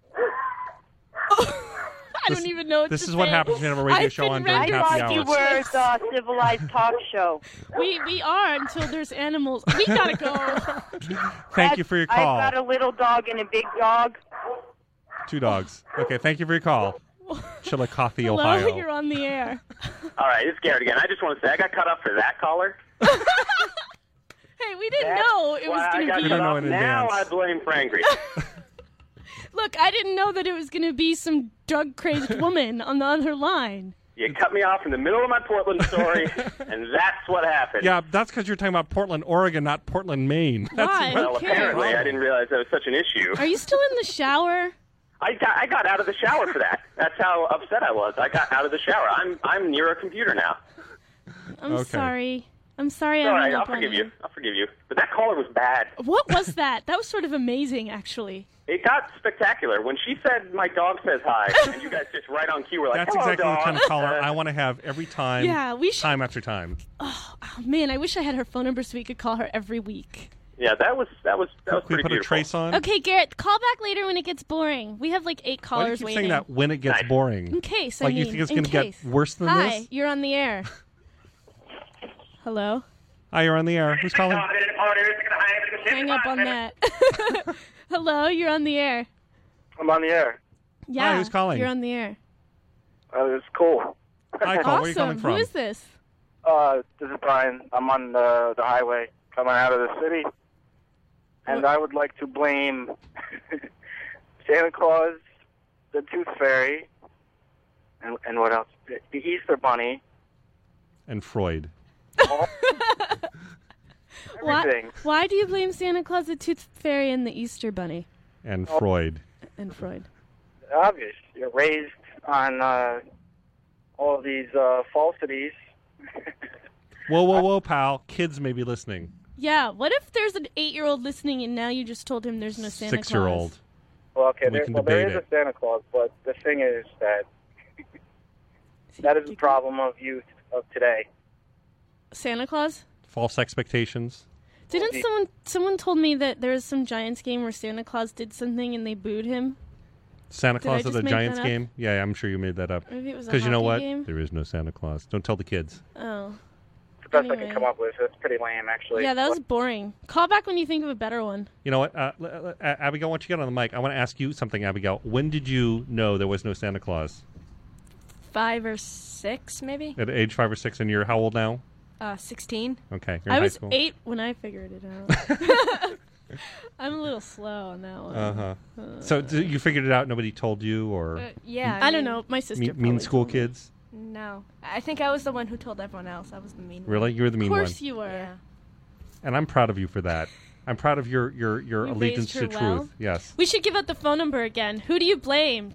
I don't even know what This to is what say. happens when you have a radio I've show been on during I rendered happy thought you hours. were the civilized talk show. We are until there's animals. We gotta go. Thank you for your I've call. got a little dog and a big dog. 2 dogs. Okay, thank you for your call. Chillicothe, Hello, Ohio. you're on the air. All right, it's Garrett again. I just want to say I got cut off for that caller. Hey, we didn't know it was Why I gonna got be. We cut don't know off. in Now advance. I blame Frangry. Look, I didn't know that it was gonna be some drug-crazed woman on the other line. You cut me off in the middle of my Portland story, and that's what happened. Yeah, that's because you're talking about Portland, Oregon, not Portland, Maine. That's Why? Well, Who cares? apparently, I didn't realize that was such an issue. Are you still in the shower? I got out of the shower for that. That's how upset I was. I got out of the shower. I'm near a computer now. I'm Okay. sorry. I'm sorry. All I right, hung I'll up on forgive you. I'll forgive you. But that caller was bad. What was that? That was sort of amazing, actually. It got spectacular. When she said, "My dog says hi," and you guys just right on cue were like, That's "Hello, exactly the dog." kind of caller I want to have every time, Yeah, we should. time after time. Oh, man, I wish I had her phone number so we could call her every week. Yeah, that was Can we pretty put beautiful. a trace on? Okay, Garrett, call back later when it gets boring. We have like 8 Why do you callers keep waiting. saying that when it gets Nice. boring? In case, Like I you mean, think it's in going to get case. worse than Hi, this? you're on the air. Hello? Hi, you're on the air. Who's calling? Hang up on that. Hello, you're on the air. I'm on the air. Yeah, who's calling? You're on the air. It's cool. Hi, Cole. Where are you calling Awesome. from? Who is this? This is Brian. I'm on the highway coming out of the city. And I would like to blame Santa Claus, the Tooth Fairy, and what else? The Easter Bunny. And Freud. Everything. Why do you blame Santa Claus, the Tooth Fairy, and the Easter Bunny? And Freud. And Freud. Obvious. You're raised on all these falsities. Whoa, whoa, whoa, pal. Kids may be listening. Yeah, what if there's an 8-year-old listening and now you just told him there's no Santa Claus? 6-year-old. Well, okay, We can there debate is it. a Santa Claus, but the thing is that is the problem of youth of today. Santa Claus? False expectations. Didn't someone told me that there was some Giants game where Santa Claus did something and they booed him? Santa Did I Claus at just the make Giants that up? game? Yeah, I'm sure you made that up. Maybe it was a Because you know hockey what? game? There is no Santa Claus. Don't tell the kids. Oh. It's the best I Anyway. can come up with. It's pretty lame, actually. Yeah, that was boring. Call back when you think of a better one. You know what? Abigail, once you get on the mic, I want to ask you something, Abigail. When did you know there was no Santa Claus? 5 or 6, maybe. At age 5 or 6, and you're how old now? 16. Okay. You're in I high was school. 8 when I figured it out. I'm a little slow on that one. Uh-huh. So you figured it out, nobody told you, or Yeah. I don't know. My sister mean probably school told me. kids? No. I think I was the one who told everyone else. I was the mean one. Really? You were the mean Of one. course you were. Yeah. And I'm proud of you for that. I'm proud of your We allegiance raised to her well. truth. Yes. We should give out the phone number again. Who do you blame?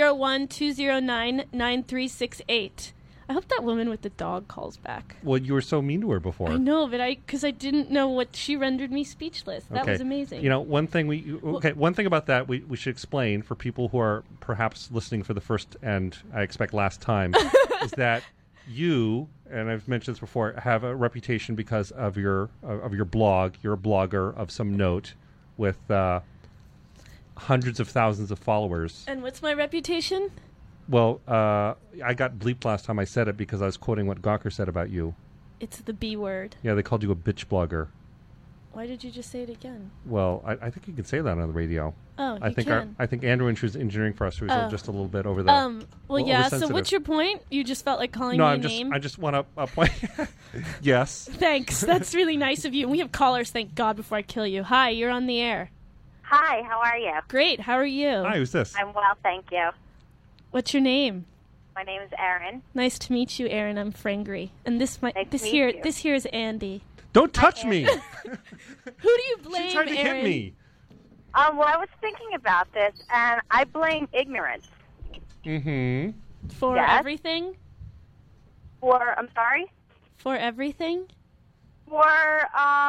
201-209-9368. I hope that woman with the dog calls back. Well, you were so mean to her before. I know, but because I didn't know what she rendered me speechless. That Okay. was amazing. You know, one thing one thing about that we should explain for people who are perhaps listening for the first and I expect last time is that you, and I've mentioned this before, have a reputation because of your blog. You're a blogger of some note with hundreds of thousands of followers. And what's my reputation? Well, I got bleeped last time I said it because I was quoting what Gawker said about you. It's the B word. Yeah, they called you a bitch blogger. Why did you just say it again? Well, I think you can say that on the radio. Oh, I you think can. I think Andrew, when she was engineering for us, was Oh. just a little bit over the. Well, yeah. So oversensitive. what's your point? You just felt like calling No, me a I'm just. name? I just want to point. Yes. Thanks. That's really nice of you. And we have callers, thank God, before I kill you. Hi, you're on the air. Hi, how are you? Great. How are you? Hi, who's this? I'm well, thank you. What's your name? My name is Erin. Nice to meet you, Aaron. I'm Frangry. And this Nice to meet here you. this here is Andy. Don't touch me. Who do you blame, She tried to Aaron? hit me. Well, I was thinking about this, and I blame ignorance. Mm-hmm. For Yes. everything? I'm sorry? For everything? For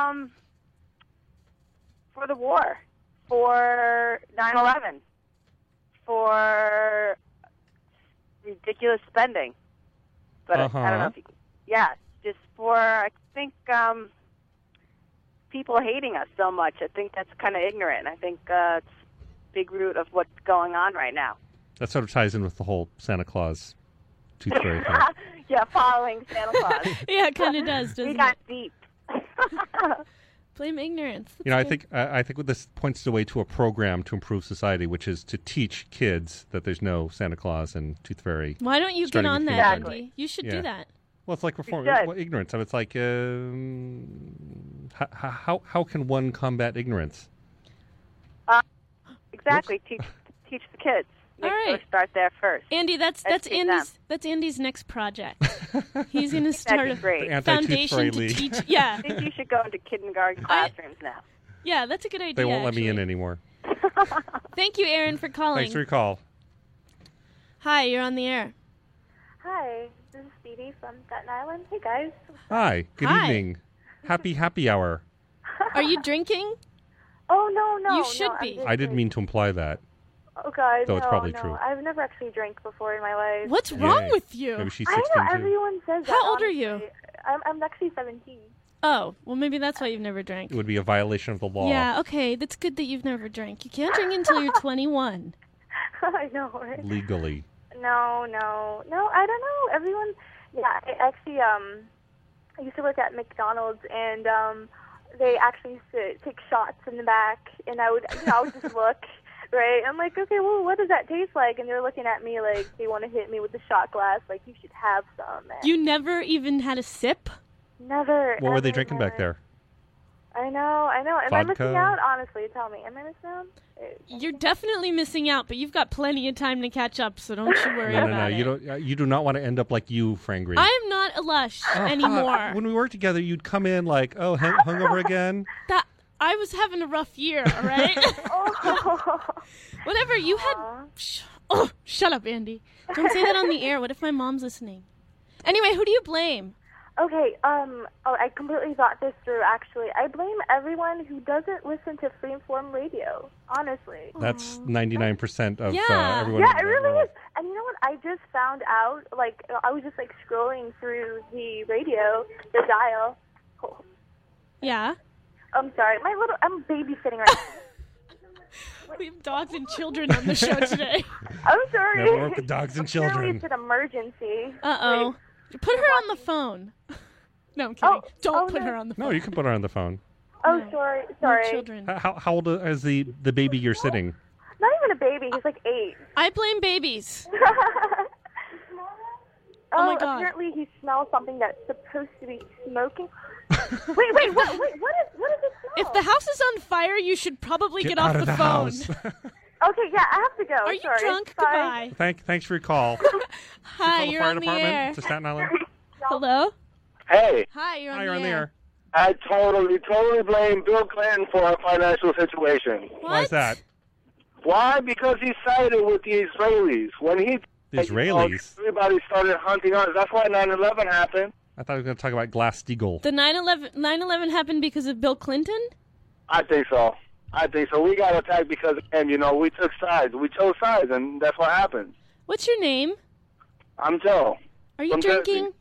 the war. For 9/11. For ridiculous spending. But I don't know if you... Yeah, just for, I think, people hating us so much. I think that's kind of ignorant. I think it's a big root of what's going on right now. That sort of ties in with the whole Santa Claus tooth fairy thing. Yeah, following Santa Claus. Yeah, it kind of does, doesn't We got it? deep. Blame ignorance. You know, I That's think I think what this points the way to a program to improve society, which is to teach kids that there's no Santa Claus and tooth fairy. good. Why don't you get starting on with that, kindergarten. Andy? You should Yeah. do that. Well, it's like reform should. well, ignorance. It's like how can one combat ignorance? Exactly. Teach the kids. All right. Start there first. Andy, that's Educate them. Andy's next project. He's going to start That'd be great. The Anti-Tooth foundation Fairy to League. teach. I Yeah, think you should go into kindergarten classrooms now. yeah, that's a good idea. They won't let me in actually. anymore. Thank you, Aaron, for calling. Thanks for your call. Hi, you're on the air. Hi, this is Speedy from Staten Island. Hey, guys. Hi. Good Hi. evening. Happy hour. Are you drinking? Oh, no. You should no, be. I'm I didn't mean to imply that. Oh, God, though no, it's probably no. true. I've never actually drank before in my life. What's wrong Yay. with you? Maybe she's I 16 know, too. everyone says that. How old are you? honestly. I'm actually 17. Oh, well, maybe that's why you've never drank. It would be a violation of the law. Yeah, okay, that's good that you've never drank. You can't drink until you're 21. I know, right? Legally. No, I don't know. Everyone, yeah, I actually, I used to work at McDonald's, and they actually used to take shots in the back, and I would just look, right? I'm like, okay, well, what does that taste like? And they're looking at me like they want to hit me with the shot glass, like, you should have some. And You never even had a sip? never. What were they ever drinking in my back there? I know. Am I Vodka? missing out? Honestly, tell me. Am I missing out? You're definitely missing out, but you've got plenty of time to catch up, so don't you worry No. about it. You don't. You do not want to end up like you, Frangry. I am not a lush anymore. When we worked together, you'd come in like, oh, hungover again. That I was having a rough year, all right? Whatever, you had... shut up, Andy. Don't say that on the air. What if my mom's listening? Anyway, who do you blame? Okay, I completely thought this through, actually. I blame everyone who doesn't listen to freeform radio, honestly. That's 99% of Yeah. everyone. Yeah, in it the really world. is. And you know what? I just found out, like, I was just, like, scrolling through the radio, the dial. Oh, Yeah. I'm sorry. I'm babysitting right now. We have dogs and children on the show today. I'm sorry. Never work with dogs and Apparently children. it's an emergency. Uh-oh. Put her on the phone. No, I'm kidding. Don't put no. her on the phone. No, you can put her on the phone. Oh, No. sorry. No Sorry. children. How old is the baby you're sitting? Not even a baby. He's like 8. I blame babies. Oh, my God. apparently he smells something that's supposed to be smoking. wait, what is it smell? If the house is on fire, you should probably get off out of the the phone. house. Okay, yeah, I have to go. Are you Sorry. drunk? Bye. Goodbye. Thanks for your call. Hi, Call the you're fire on the department air. to Staten Island. Hello? Hey, Hi, you're Hi, you're on the air. I totally blame Bill Clinton for our financial situation. Why is that? Why? Because he sided with the Israelis. When he The Israelis? everybody started hunting us. That's why 9/11 happened. I thought we were going to talk about Glass-Steagall. The 9/11 happened because of Bill Clinton? I think so. We got attacked because, and we took sides. We chose sides, and that's what happened. What's your name? I'm Joe. Are you From drinking?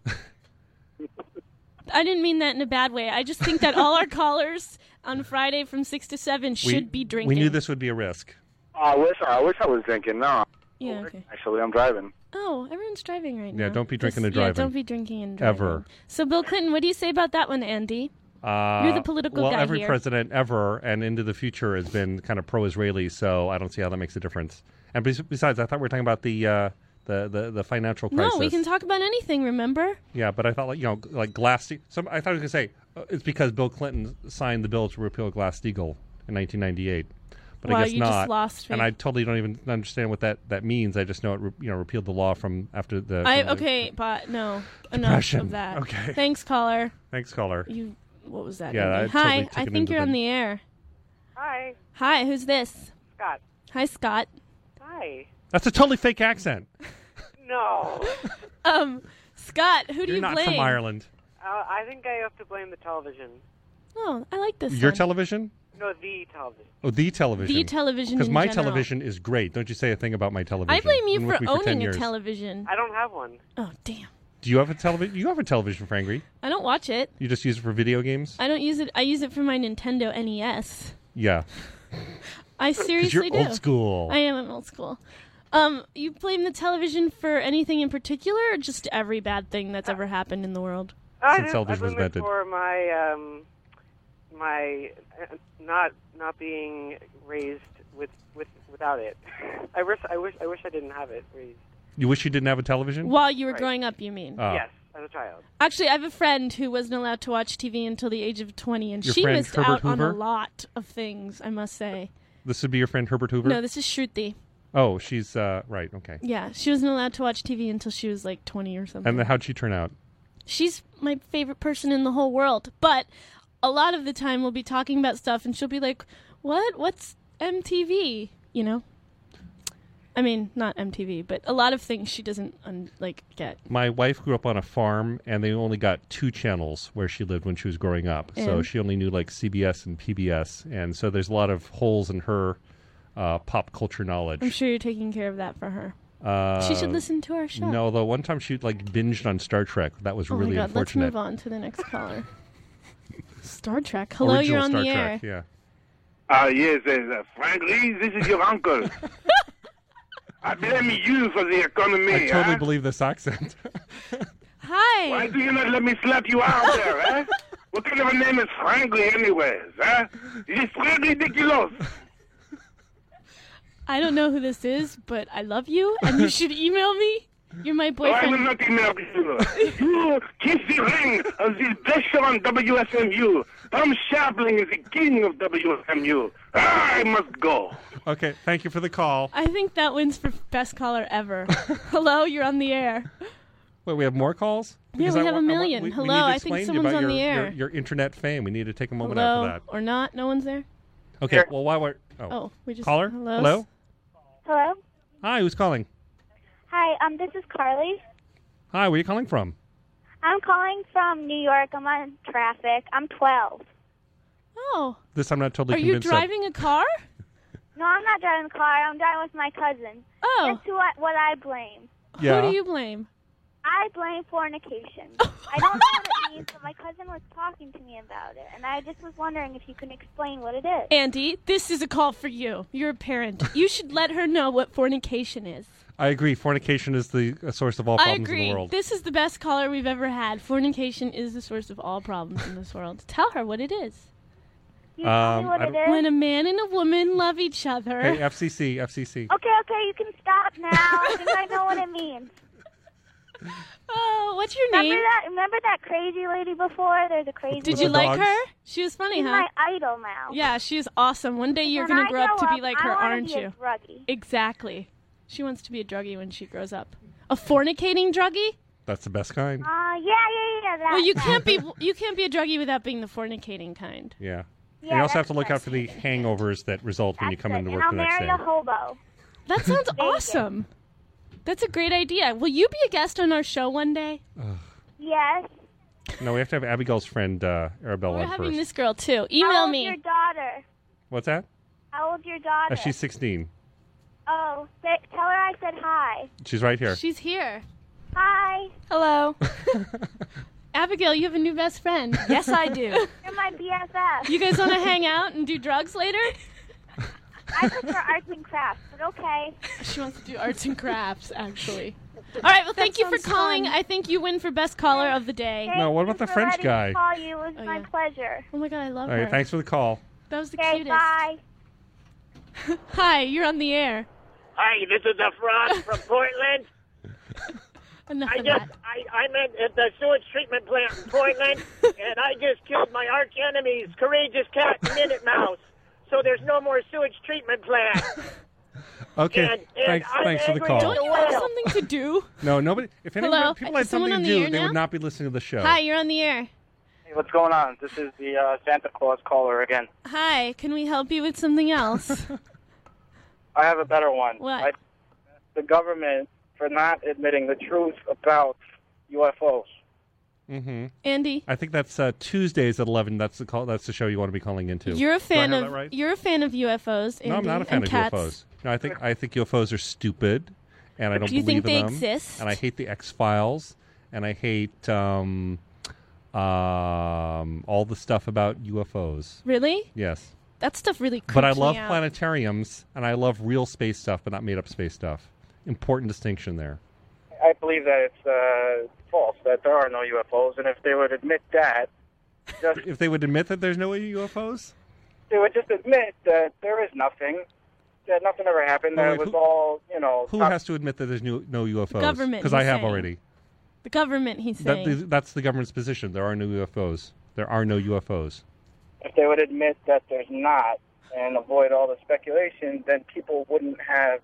I didn't mean that in a bad way. I just think that all our callers on Friday from 6 to 7 should be drinking. We knew this would be a risk. I wish I was drinking. No. Yeah, okay. Actually, I'm driving. Oh, everyone's driving right now. Yeah, don't be drinking and Yeah, driving. don't be drinking and driving. Ever. So, Bill Clinton, what do you say about that one, Andy? You're the political well, guy every here. president ever and into the future has been kind of pro-Israeli, so I don't see how that makes a difference. And besides, I thought we were talking about the financial crisis. No, we can talk about anything, remember? Yeah, but I thought like Glass. I thought I was going to say it's because Bill Clinton signed the bill to repeal Glass-Steagall in 1998. But Wow, I guess you not. just lost me. And I totally don't even understand what that means. I just know it repealed the law from after the. Okay, but no, Depression. enough of that. Okay. Thanks, caller. Thanks, caller. What was that? Yeah, Andy? I totally Hi, took I it think into you're the- on the air. Hi, Hi, who's this? Scott. Hi, Scott. Hi. That's a totally fake accent. No. Scott, who do You're you not blame? from Ireland. I think I have to blame the television. Oh, I like this Your one. television? No, the television. Oh, the television. The television Because in my general. television is great. Don't you say a thing about my television. I blame you Been with for me 10 owning a years. television. I don't have one. Oh, damn. Do you have a television? You have a television, Frangry. I don't watch it. You just use it for video games? I don't use it. I use it for my Nintendo NES. Yeah. I seriously you're do. old school. I am an old school. You blame the television for anything in particular, or just every bad thing that's ever happened in the world? Since television was blame it invented. for my my not being raised without it. I wish I didn't have it raised. You wish you didn't have a television? While you were Right. growing up, you mean? Oh. Yes, as a child. Actually, I have a friend who wasn't allowed to watch TV until the age of 20, and Your she friend missed Herbert out on a Hoover? lot of things, I must say. This would be your friend Herbert Hoover? No, this is Shruti. Oh, she's, right, okay. Yeah, she wasn't allowed to watch TV until she was like 20 or something. And then how'd she turn out? She's my favorite person in the whole world, but a lot of the time we'll be talking about stuff and she'll be like, what's MTV? You know? I mean, not MTV, but a lot of things she doesn't get. My wife grew up on a farm, and they only got 2 channels where she lived when she was growing up. So And? she only knew like CBS and PBS, and so there's a lot of holes in her pop culture knowledge. I'm sure you're taking care of that for her. She should listen to our show. No, though one time she binged on Star Trek. That was Oh really my God, let's unfortunate. move on to the next caller. Star Trek. Hello, Original you're on Star the Trek, air. yeah. Yes, frankly, this is your uncle. I blame you for the economy. I totally believe this accent. Hi. Why do you not let me slap you out there, eh? What kind of a name is Frankly anyways, eh? It's frankly ridiculous. I don't know who this is, but I love you, and you should email me. You're my I boyfriend. will not email you. You kiss the ring of the best show on WSMU. Tom Shabling is the king of WSMU. I must go. Okay, thank you for the call. I think that wins for best caller ever. Hello, you're on the air. Wait, we have more calls? Yeah, Because we I have wa- a I wa- million. we Hello, need to I think explain to you someone's about on the your, air. Your internet fame. We need to take a moment Hello, out for or not? No one's there? that. Okay, well, while we're... Oh, we just... Caller? Hello? Hello? Hello? Hi, who's calling? Hi, this is Carly. Hi, where are you calling from? I'm calling from New York. I'm on traffic. I'm 12. Oh. This I'm not totally Are you convinced driving a car? No, I'm not driving the car. I'm driving with my cousin. Oh. That's what I blame. Yeah. Who do you blame? I blame fornication. I don't know what it means, but my cousin was talking to me about it, and I just was wondering if you can explain what it is. Andy, this is a call for you. You're a parent. You should let her know what fornication is. I agree. Fornication is the source of all I problems agree. in the world. This is the best caller we've ever had. Fornication is the source of all problems in this world. Tell her what it is. Can you tell me what it is? When a man and a woman love each other. Hey, FCC. Okay, you can stop now. I think I know what it means. Oh, what's your name? Remember that crazy lady before? There's a crazy Did lady. you like her? She was funny, She's huh? my idol now. Yeah, she's awesome. One day you're When going I to grow up to grow be like up, her, I wanna aren't be a you? druggie. Exactly. She wants to be a druggie when she grows up. A fornicating druggie? That's the best kind. Yeah. Well, you can't be a druggie without being the fornicating kind. Yeah. Yeah, you also have that's to look out for the hangovers that result when you come into work I'll the next marry day. a hobo. That sounds awesome. That's a great idea. Will you be a guest on our show one day? Yes. No, we have to have Abigail's friend Arabella We're on having first. this girl too. How Email old's me. your daughter? What's that? How old's your daughter? She's 16. Oh, tell her I said hi. She's right here. She's here. Hi. Hello. Abigail, you have a new best friend. Yes, I do. You're my BFF. You guys want to hang out and do drugs later? I prefer arts and crafts, but okay. She wants to do arts and crafts, actually. All right, well, thank you for calling. I think you win for best caller of the day. No, what about the French guy? Call you. It was my pleasure. Oh, my God, I love All her. right, thanks for the call. That was the Okay, cutest. bye. Hi, you're on the air. Hi, this is a fraud from Portland. Enough I'm of that. at the sewage treatment plant in Portland, and I just killed my arch enemy's courageous cat, Minute Mouse. So there's no more sewage treatment plant. Okay, And thanks for the angry call. at Don't you have something to do? No, nobody. If Hello? anyone, people had Is someone something on to the do, air they now? would not be listening to the show. Hi, you're on the air. Hey, what's going on? This is the Santa Claus caller again. Hi, can we help you with something else? I have a better one. What? The government for not admitting the truth about UFOs. Mm-hmm. Andy? I think that's Tuesdays at 11. That's the call. That's the show you want to be calling into. You're a fan Do I have of that right? you're a fan of UFOs, Andy, No, I'm not a fan and of cats. UFOs. No, I think UFOs are stupid, and I don't Do you believe think in they them. exist? And I hate the X-Files, and I hate all the stuff about UFOs. Really? Yes. That stuff really creeps But I me love out. planetariums, and I love real space stuff, but not made-up space stuff. Important distinction there. I believe that it's false, that there are no UFOs, and if they would admit that, If they would admit that there's no UFOs? they would just admit that there is nothing, that nothing ever happened, that Well, it was who- all, Who has to admit that there's no UFOs? Government, Because I he's have saying. already. The government, he's saying. That's the government's position. There are no UFOs. There are no UFOs. If they would admit that there's not and avoid all the speculation, then people wouldn't have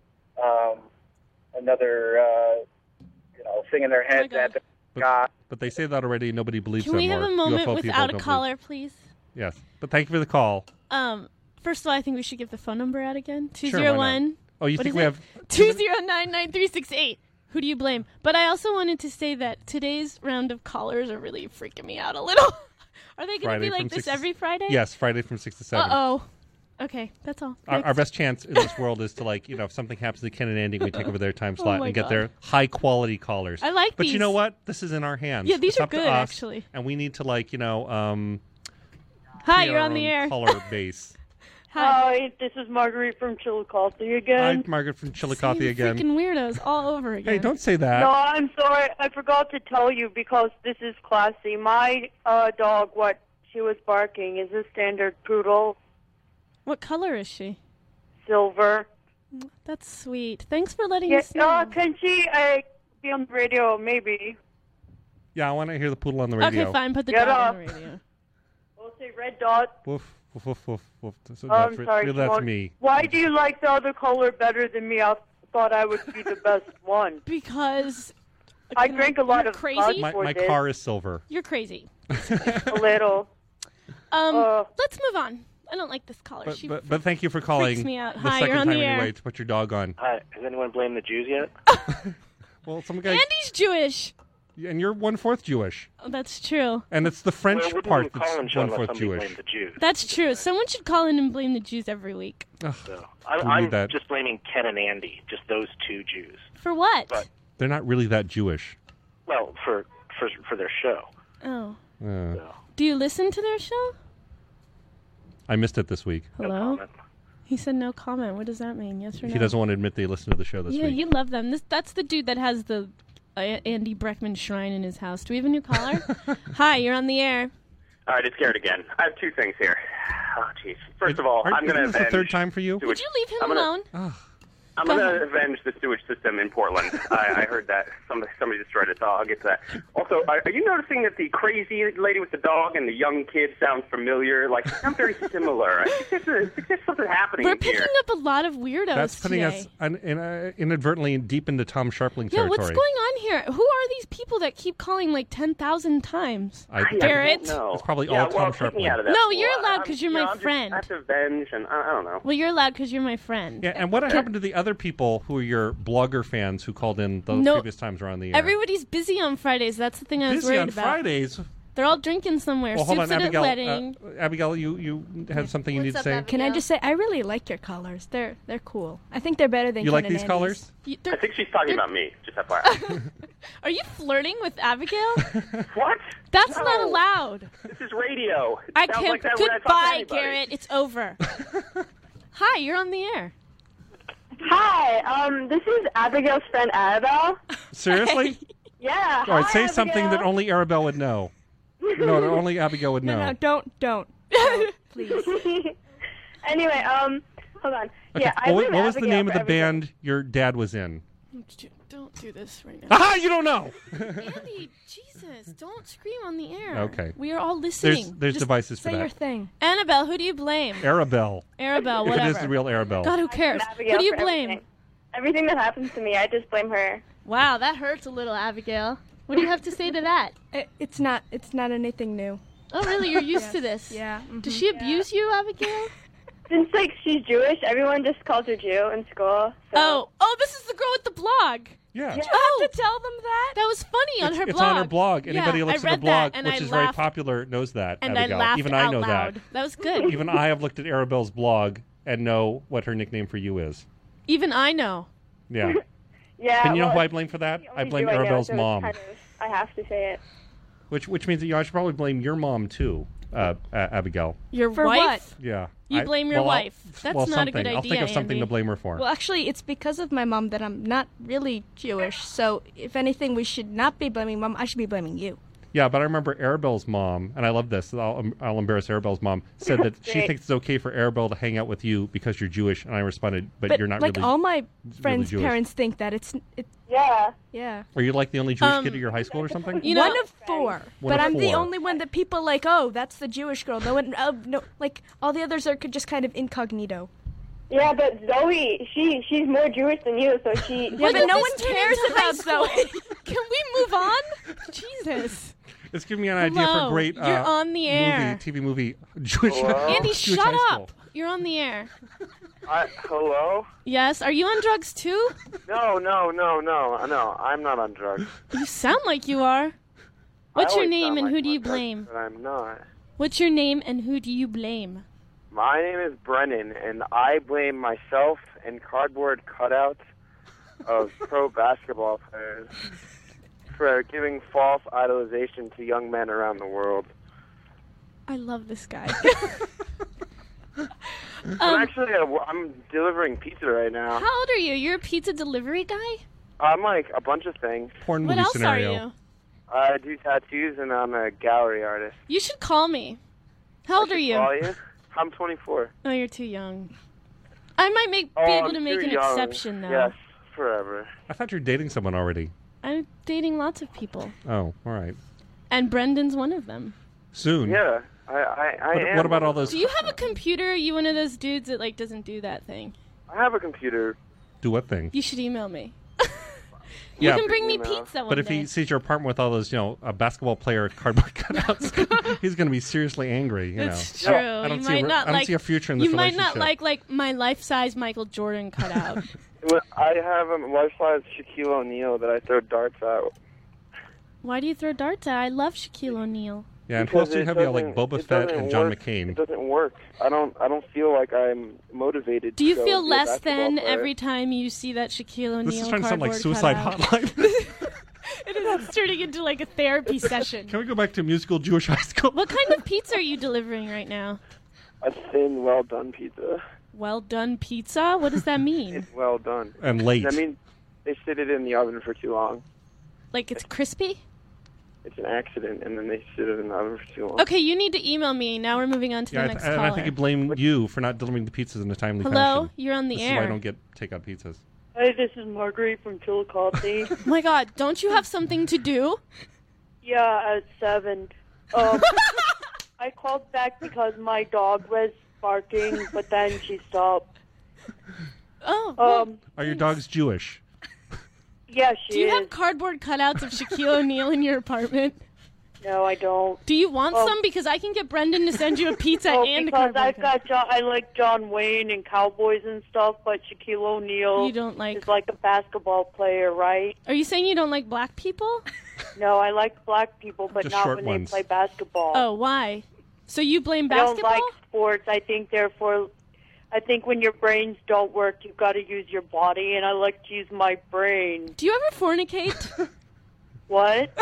another thing in their head that God. But they say that already, and nobody believes Can them. we have or a moment UFO people without a don't caller, please? believe. Yes. But thank you for the call. First of all, I think we should give the phone number out again. Sure, why not? 201. Oh, you what think is we it? have 2099368. Who do you blame? But I also wanted to say that today's round of callers are really freaking me out a little. Are they going to Friday be like from this 6 every Friday? Yes, Friday from 6 to 7. Uh-oh. Okay, that's all. Our Next. best chance in this world is to, if something happens to Ken and Andy, we take over their time Oh slot my and get God. their high-quality callers. I like But you know these. what? This is in our hands. Yeah, these It's are up to good, us, actually. And we need to, Hi, create you're our on the own air. caller base. Hi, this is Marguerite from Chillicothe Hi, again. Margaret from Chillicothe again. Freaking weirdos all over again. Hey, don't say that. No, I'm sorry. I forgot to tell you because this is classy. My dog, what she was barking, is a standard poodle. What color is she? Silver. That's sweet. Thanks for letting Yeah, us know. can she be on the radio? Maybe. Yeah, I want to hear the poodle on the radio. Okay, fine. Put the Get dog up. on the radio. We'll say red dot. Woof, woof, woof, woof, woof. So I'm that's, sorry. that's Simone. me. Why do you like the other caller better than me? I thought I would be the best one. Because I drank a lot you're of crazy. vodka My for this. car is silver. You're crazy. A little. Let's move on. I don't like this caller. She But thank you for calling me out. the Hi, second you're on time the air. anyway to put your dog on. Hi. Has anyone blamed the Jews yet? Well, some guy. Andy's Jewish. And you're 1/4 Jewish. Oh, that's true. And it's the French Well, we part didn't call that's him unless 1/4 somebody Jewish. blamed the Jews. That's true. Someone should call in and blame the Jews every week. So, We I'm need that. just blaming Ken and Andy, just those two Jews. For what? But, They're not really that Jewish. well, for their show. Oh. Uh, Do you listen to their show? I missed it this week. Hello? He said no comment. What does that mean? Yes or no? He doesn't want to admit they listened to the show this Yeah, week. you love them. That's the dude that has the Andy Breckman shrine in his house. Do we have a new caller? Hi, you're on the air. All right, it's Garrett again. I have two things here. Oh, jeez. First of all, I'm going to Is this the third time for you? Would you leave him alone? I'm going to avenge the sewage system in Portland. I heard that somebody destroyed it, so I'll get to that. Also, are you noticing that the crazy lady with the dog and the young kid sound familiar? Like, they sound very similar. I think there's something happening We're here. picking up a lot of weirdos That's putting today. us inadvertently deep into Tom Sharpling Yeah, territory. what's going on here? Who are these people that keep calling like 10,000 times? Garrett? It's probably Yeah, all Tom take me Sharpling. out of that No, pool. you're allowed I'm- because you're you know, my I'm just- friend. I have to avenge, and I don't know. Well, you're allowed because you're my friend. Yeah, and what happened to the other people who are your blogger fans who called in the No, previous times around the air? Everybody's busy on Fridays. That's the thing I was Busy worried on about. Fridays. They're all drinking somewhere. Well, hold Suits on, at Abigail. a wedding. Abigail, you had something you need to say. Can I just say I really like your colors? They're cool. I think they're better than You Ken like and these Andy's. colors? I think she's talking about me, just FYI. Are you flirting with Abigail? What? That's No. not allowed. This is radio. It I sounds can't. like that when I talk to Goodbye, anybody. Garrett. It's over. Hi, you're on the air. Hi, this is Abigail's friend Annabelle. Seriously? Yeah. All right, hi, say something that Abigail. only Arabelle would know. No, that only Abigail would know. No, don't. Please. Anyway, hold on. Okay, Yeah, I what blame was the Abigail name of for the band your dad was in? Don't do this right now. Aha, you don't know. Andy, Jesus, don't scream on the air. Okay. We are all listening. There's Just devices for say that. your thing. Annabelle, who do you blame? Arabelle. Arabelle, If whatever. it is the real Arabelle. God, who cares? Abigail Who do you for blame? Everything that happens to me, I just blame her. Wow, that hurts a little, Abigail. What do you have to say to that? It's not anything new. Oh, really? You're used to this? Yeah. Does she abuse you, Abigail? Since she's Jewish, everyone just calls her Jew in school. So. Oh, this is the girl with the blog. Yeah. Did you have to tell them that? That was funny on her It's blog. on her blog. Anybody who yeah, looks I at read the blog, that, and which I is very laughed, popular, knows that, And Abigail. I laughed Even out I know loud. That was good. Even I have looked at Arabelle's blog and know what her nickname for you is. Even I know. Yeah. Yeah. Can you know well, who I blame for that? I blame Jew I know, Arabelle's so it's mom. kind of- I have to say it. Which means that I should probably blame your mom too, Abigail. Your For wife? Yeah. You blame your well, wife. That's not a something. good idea, I'll think of something Andy. to blame her for. Well, actually, it's because of my mom that I'm not really Jewish. So, if anything, we should not be blaming mom. I should be blaming you. Yeah, but I remember Arabelle's mom, and I love this. I'll embarrass Arabelle's mom. Said that she Great. thinks it's okay for Arabelle to hang out with you because you're Jewish, and I responded, but you're not like really. all my friends' Jewish. parents think that it's Yeah. Yeah. Are you like the only Jewish kid at your high school or something? One of four. One But of I'm the four. only one that people like. Oh, that's the Jewish girl. No one. No, like all the others are just kind of incognito. Yeah, but Zoe, she's more Jewish than you, so she. Yeah, but no one cares about Zoe. Can we move on? Jesus. It's giving me an idea for a Hello, great you're on the air. TV movie, Jewish. Andy, Jewish shut high school. up. You're on the air. Hello? Yes. Are you on drugs too? No, I'm not on drugs. You sound like you are. What's I your always name sound and like who I'm do you on drugs, blame? But I'm not. What's your name and who do you blame? My name is Brennan, and I blame myself and cardboard cutouts of pro basketball players for giving false idolization to young men around the world. I love this guy. I'm delivering pizza right now. How old are you? You're a pizza delivery guy? I'm like a bunch of things. Porn What movie else scenario. are you? I do tattoos, and I'm a gallery artist. You should call me. How old are you? Call you? I'm 24. Oh, you're too young. I might be able to make an exception, though. Yes, forever. I thought you were dating someone already. I'm dating lots of people. Oh, all right. And Brendan's one of them. Soon. Yeah, I am. What about all those? Do you have a computer? Are you one of those dudes that like doesn't do that thing? I have a computer. Do what thing? You should email me. Yeah, You can bring me pizza one But if day. he sees your apartment with all those, a basketball player cardboard cutouts, he's going to be seriously angry. It's know. true. I don't You see. might not I don't like. see a future in this you might relationship. not like my life-size Michael Jordan cutout. I have a life-size Shaquille O'Neal that I throw darts at. Why do you throw darts at? I love Shaquille O'Neal. Yeah, and who else do you have? You have like Boba Fett and John McCain. It doesn't work. I don't feel like I'm motivated. Do you to feel be a less basketball than player. every time you see that Shaquille O'Neal? This is trying to sound like cardboard Suicide cutout? Hotline. It is turning into like a therapy session. Can we go back to musical Jewish high school? What kind of pizza are you delivering right now? A thin, well done pizza. Well done pizza? What does that mean? It's well done. And late. That means they sit it in the oven for too long. Like it's crispy? It's an accident, and then they sit it in the oven for too long. Okay, you need to email me. Now we're moving on to the next and caller. I think you blame you for not delivering the pizzas in a timely fashion. Hello? You're on the This air. is why I don't get takeout pizzas. Hey, this is Marguerite from Chillicothe. Oh my God, don't you have something to do? Yeah, at 7. I called back because my dog was barking, but then she stopped. Oh. Are your dogs Jewish? Yeah, she Do you is. have cardboard cutouts of Shaquille O'Neal in your apartment? No, I don't. Do you want some? Because I can get Brendan to send you a pizza and a because cardboard I've got I like John Wayne and Cowboys and stuff, but Shaquille O'Neal You don't like- is like a basketball player, right? Are you saying you don't like black people? No, I like black people, but Just not short when ones. they play basketball. Oh, why? So you blame I don't basketball? like sports. I think when your brains don't work, you've got to use your body, and I like to use my brain. Do you ever fornicate? What?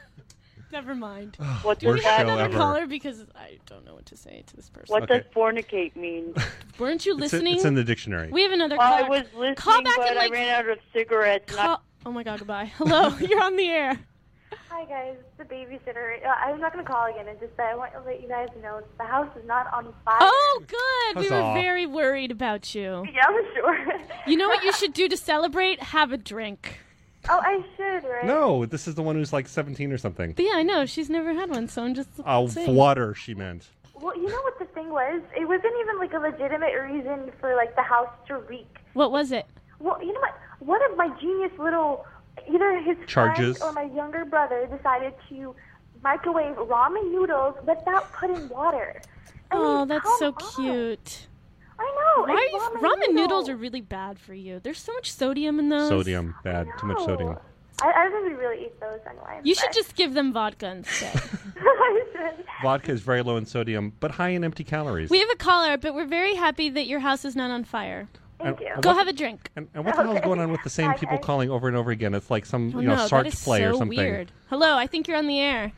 Never mind. What Do we does have that another ever? caller? Because I don't know what to say to this person. What does fornicate mean? Weren't you listening? It's in the dictionary. We have another I caller. was listening, Call back but in, like, I ran out of cigarettes. Oh my God, goodbye. Hello, you're on the air. Hi guys, it's the babysitter. I'm not going to call again. It's just that I want to let you guys know the house is not on fire. Oh, good. We were Huzzah. very worried about you. Yeah, I'm sure. You know what you should do to celebrate? Have a drink. Oh, I should, right? No, this is the one who's like 17 or something. But yeah, I know. She's never had one, so I'm just saying. Water, she meant. Well, you know what the thing was? It wasn't even like a legitimate reason for like the house to reek. What was it? Well, you know what? One of my genius little, either his Charges. friend or my younger brother decided to microwave ramen noodles without putting water. I Oh, mean, that's come so on. cute. I know. Why it's are you, ramen noodles are really bad for you. There's so much sodium in those. Sodium, bad. Too much sodium. I don't think we really eat those anyway. You should just give them vodka instead. I should. Vodka is very low in sodium, but high in empty calories. We have a caller, but we're very happy that your house is not on fire. Thank you. Go have a drink. And what the hell is going on with the same people calling over and over again? It's like some Oh, you know no, that Sarge is play so or something. weird. Hello, I think you're on the air.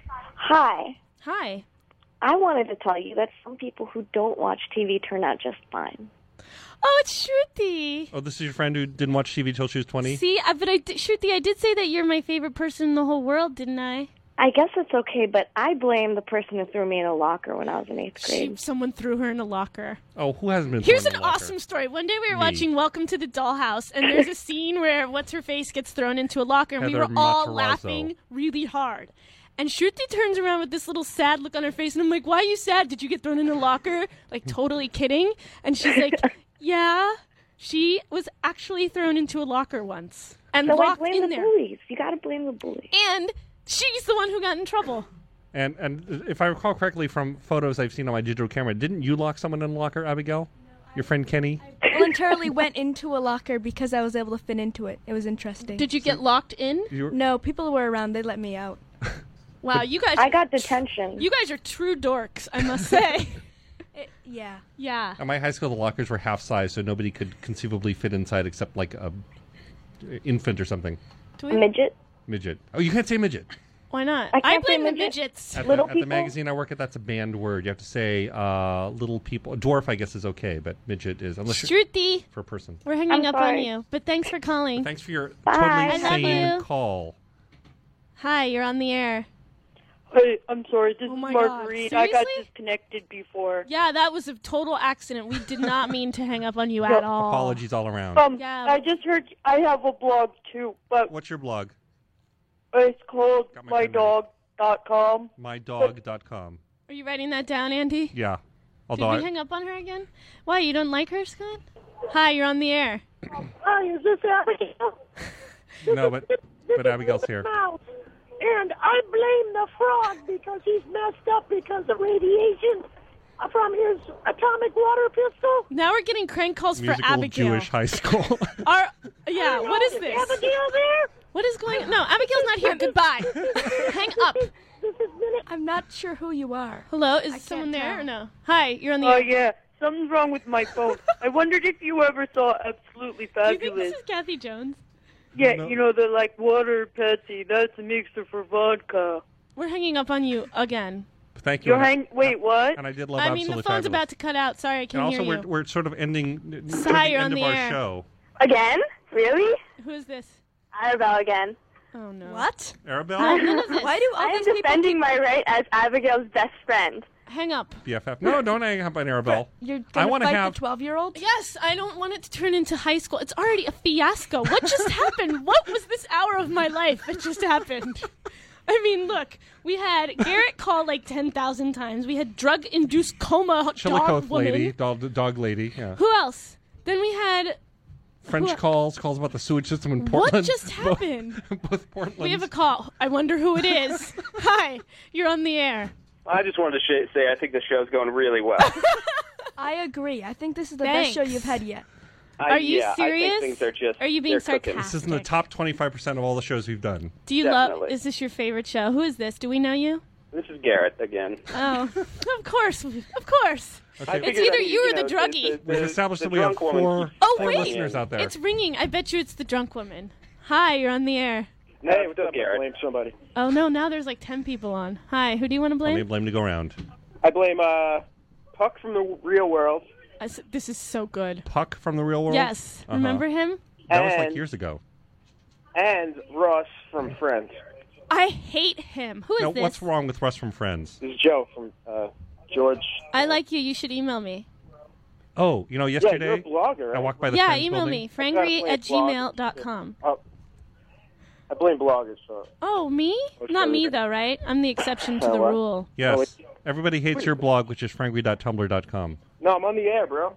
Hi. Hi. I wanted to tell you that some people who don't watch TV turn out just fine. Oh, it's Shruti. Oh, this is your friend who didn't watch TV till she was 20? See, Shruti, I did say that you're my favorite person in the whole world, didn't I? I guess it's okay, but I blame the person who threw me in a locker when I was in 8th grade. Someone threw her in a locker. Oh, who hasn't been Here's thrown an in a locker? awesome story. One day we were Me. watching Welcome to the Dollhouse, and there's a scene where What's-Her-Face gets thrown into a locker, and we Heather were all Matarazzo. laughing really hard. And Shruti turns around with this little sad look on her face, and I'm like, why are you sad? Did you get thrown in a locker? Like, totally kidding. And she's like, yeah, she was actually thrown into a locker once. And So I locked blame in the there. bullies. You got to blame the bullies. And she's the one who got in trouble. And if I recall correctly from photos I've seen on my digital camera, didn't you lock someone in a locker, Abigail? Your friend Kenny? Voluntarily went into a locker because I was able to fit into it. It was interesting. Did you get locked in? No, people were around. They let me out. Wow, you guys. I got detention. You guys are true dorks, I must say. Yeah. Yeah. At my high school, the lockers were half size, so nobody could conceivably fit inside except like a infant or something. Midget? Midget. Oh, you can't say midget. Why not? I can't blame say the midget. midgets. At, Little the, at people? the magazine I work at, that's a banned word. You have to say little people. Dwarf, I guess, is okay, but midget is unless you're Shruti, for a person. we're hanging I'm up on sorry. you, but thanks for calling. Thanks for your Bye. totally I love sane you. call. Hi, you're on the air. Hey, I'm sorry. This Oh is my God. Marguerite. I got Seriously? disconnected before. Yeah, that was a total accident. We did not mean to hang up on you at all. Apologies all around. Yeah. I just heard I have a blog too, but What's your blog? it's called Got my pen mydog.com. Mydog.com. Are you writing that down, Andy? Yeah. Did Although we hang up on her again? Why, you don't like her, Scott? Hi, you're on the air. Hi, is this Abigail? no, but Abigail's here. Mouse. And I blame the frog because he's messed up because of radiation from his atomic water pistol. Now we're getting crank calls Musical for Abigail. Jewish high school. Yeah, what is this? Abigail there? What is going on? No, Abigail's not here. Goodbye. Hang up. I'm not sure who you are. Hello? Is someone there or no? Hi, you're on the air. Oh, yeah. Something's wrong with my phone. I wondered if you ever saw Absolutely Do you Fabulous. think this is Kathy Jones? Yeah, No. you know, the like water Pepsi. That's a mixer for vodka. We're hanging up on you again. Thank you. Wait, what? And I did love I mean, the Absolutely phone's Fabulous. about to cut out. Sorry, I And can't also, hear you. we're sort of ending Hi, the you're end on of the our air. show. Again? Really? Who is this? Arabelle again. Oh, no. What? Arabelle? Why do all I am these people defending my right as Abigail's best friend. Hang up. BFF. No, don't hang up on Arabelle. You're I going want to to fight have. the 12-year-old? Yes, I don't want it to turn into high school. It's already a fiasco. What just happened? What was this hour of my life that just happened? I mean, look, we had Garrett call like 10,000 times. We had drug-induced coma dog Chillicothe woman. lady, dog lady. Yeah. Who else? Then we had... French who- calls about the sewage system in Portland. What just happened? Both Portland. We have a call. I wonder who it is. Hi, you're on the air. I just wanted to say I think the show's going really well. I agree. I think this is the best show Thanks. you've had yet. Are you yeah, serious? I think things are just. Are you being they're cooking. This is in the top 25% of all the shows we've done. Do you love... Definitely. Is this your favorite show? Who is this? Do we know you? This is Garrett again. Oh, of course. Of course. Okay. It's either you or the druggie. We've established the that we have drunk woman four Oh, wait. listeners out there. It's ringing. I bet you it's the drunk woman. Hi, you're on the air. Hey, what's up, Garrett? Blame somebody. Oh, no, now there's like 10 people on. Hi, who do you want to Let me blame? blame to go around. I blame Puck from the Real World. This is so good. Puck from the Real World? Yes. Uh-huh. Remember him? That was like And- years ago. And Ross from Friends. I hate him. Who is Now, this? what's wrong with Russ from Friends? This is Joe from George. I like you. You should email me. Oh, Yeah, you're yesterday a blogger. I walked by the Yeah, Friends email building. me. frangry@gmail.com. I blame bloggers for. Oh, me? Not me, though, right? I'm the exception to the what? rule. Yes. Everybody hates your blog, which is frangry.tumblr.com. No, I'm on the air, bro.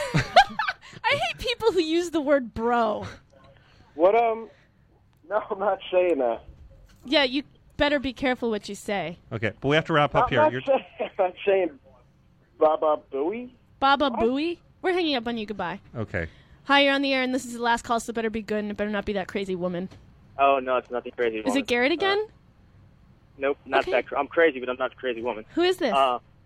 I hate people who use the word bro. What No, I'm not saying that. Yeah, you better be careful what you say. Okay, but we have to wrap up here. I'm not saying Baba Booey. Baba Booey? We're hanging up on you. Goodbye. Okay. Hi, you're on the air, and this is the last call, so it better be good, and it better not be that crazy woman. Oh, no, it's nothing crazy. Is it Garrett again? Nope, not Okay. that. I'm crazy, but I'm not a crazy woman. Who is this?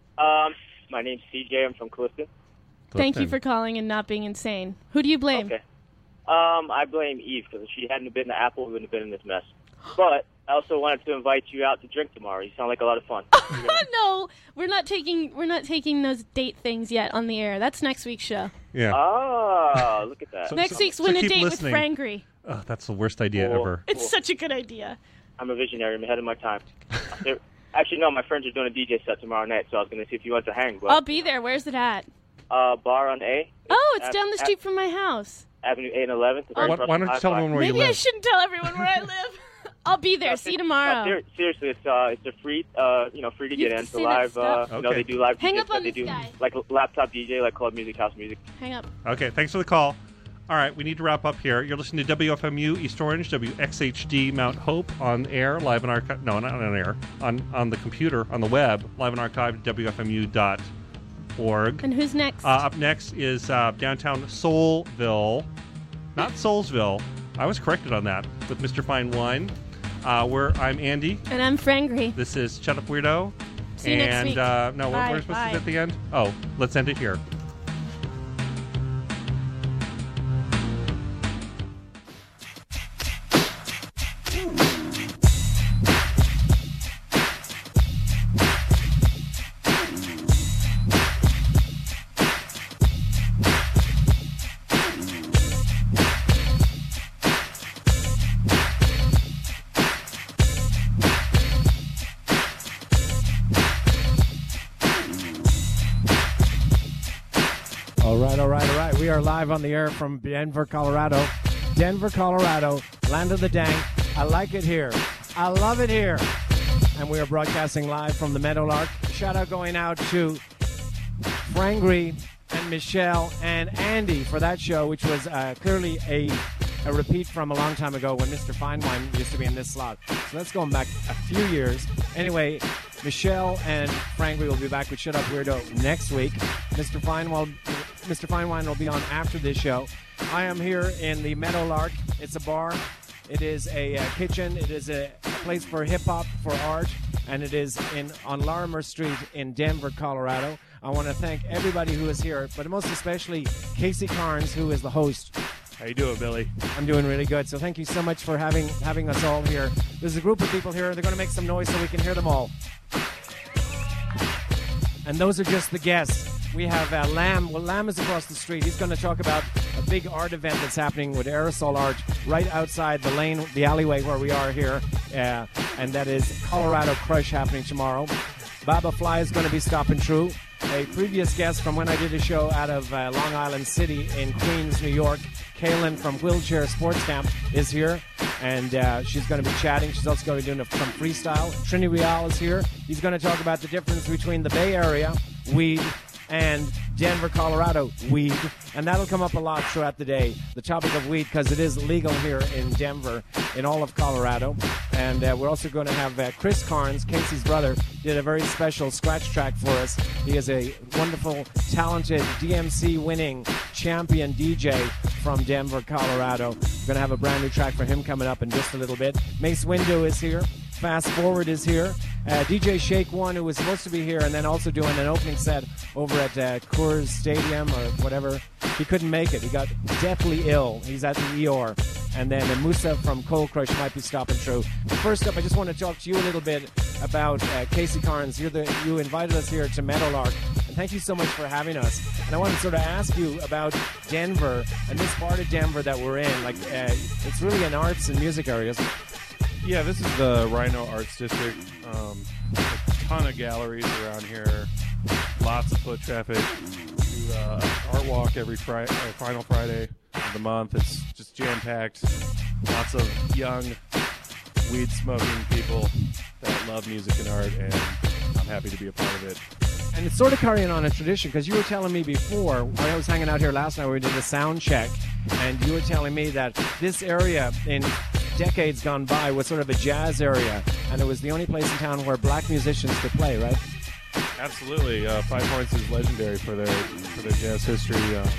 My name's CJ. I'm from Clifton. Thank you for calling and not being insane. Who do you blame? Okay. I blame Eve, because if she hadn't been the apple, we wouldn't have been in this mess. But I also wanted to invite you out to drink tomorrow. You sound like a lot of fun. No, we're not taking those date things yet on the air. That's next week's show. Yeah. Ah, look at that. Next week's Win a keep Date listening. with Frangry. Oh, that's the worst idea Cool. ever. It's such a good idea. I'm a visionary. I'm ahead of my time. Actually, no, my friends are doing a DJ set tomorrow night, so I was going to see if you want to hang. But, I'll be there. Where's it at? bar on A. Oh, it's down the street from my house. Avenue 8 and 11th. Why don't you tell everyone where you Maybe I live? shouldn't tell everyone where I live. I'll be there. See you tomorrow. Seriously, it's a free, free to You get have in. to So say that live, stuff. you know, they do live Hang DJ up stuff. on They this do guy. like laptop DJ, like club music, house music. Hang up. Okay, thanks for the call. All right, we need to wrap up here. You're listening to WFMU East Orange, WXHD Mount Hope on air, live and archive. No, not on air. On the computer, on the web, live and archived at WFMU.org. And who's next? Up next is downtown Soulville. Not Soulsville. I was corrected on that with Mr. Fine Wine. I'm Andy. And I'm Frangry. This is Shut Up Weirdo. See you next week. No, Bye, we're supposed bye. to at the end? Oh, let's end it here. All right. We are live on the air from Denver, Colorado. Denver, Colorado, land of the dang. I like it here. I love it here. And we are broadcasting live from the Meadowlark. Shout out going out to Frangry and Michelle and Andy for that show, which was clearly a repeat from a long time ago when Mr. Fine Wine used to be in this slot. So that's going back a few years. Anyway, Michelle and Frangry will be back with Shut Up Weirdo next week. Mr. Fine Wine will be on after this show. I am here in the Meadowlark. It's a bar It is a kitchen. It is a place for hip-hop, for art, and it is on Larimer Street in Denver, Colorado. I want to thank everybody who is here, but most especially Casey Carnes, who is the host. How you doing, Billy? I'm doing really good. So thank you so much for having us all here. There's a group of people here. They're going to make some noise so we can hear them all. And those are just the guests. We have Lamb. Well, Lamb is across the street. He's going to talk about a big art event that's happening with Aerosol Art right outside the lane, the alleyway where we are here. And that is Colorado Crush happening tomorrow. Baba Fly is going to be stopping through. A previous guest from when I did a show out of Long Island City in Queens, New York, Kaylin from Wheelchair Sports Camp is here, and she's going to be chatting. She's also going to be doing some freestyle. Trini Real is here. He's going to talk about the difference between the Bay Area, weed, and Denver, Colorado, weed. And that'll come up a lot throughout the day, the topic of weed, because it is legal here in Denver, in all of Colorado. And we're also going to have Chris Carnes, Casey's brother, did a very special scratch track for us. He is a wonderful, talented, DMC-winning champion DJ from Denver, Colorado. We're going to have a brand new track for him coming up in just a little bit. Mace Windu is here. Fast Forward is here. DJ Shake One, who was supposed to be here and then also doing an opening set over at Coors Stadium or whatever. He couldn't make it. He got deathly ill. He's at the ER. And then Musa from Cold Crush might be stopping through. But first up, I just want to talk to you a little bit about Casey Carnes. You invited us here to Meadowlark, and thank you so much for having us. And I want to sort of ask you about Denver and this part of Denver that we're in. Like, it's really an arts and music area, isn't it? Yeah, this is the Rhino Arts District. A ton of galleries around here. Lots of foot traffic. Do art walk every final Friday of the month. It's just jam-packed. Lots of young, weed-smoking people that love music and art, and I'm happy to be a part of it. And it's sort of carrying on a tradition, because you were telling me before, when I was hanging out here last night, we did a sound check, and you were telling me that this area in decades gone by was sort of a jazz area, and it was the only place in town where black musicians could play, right? Absolutely. Five Points is legendary for their jazz history.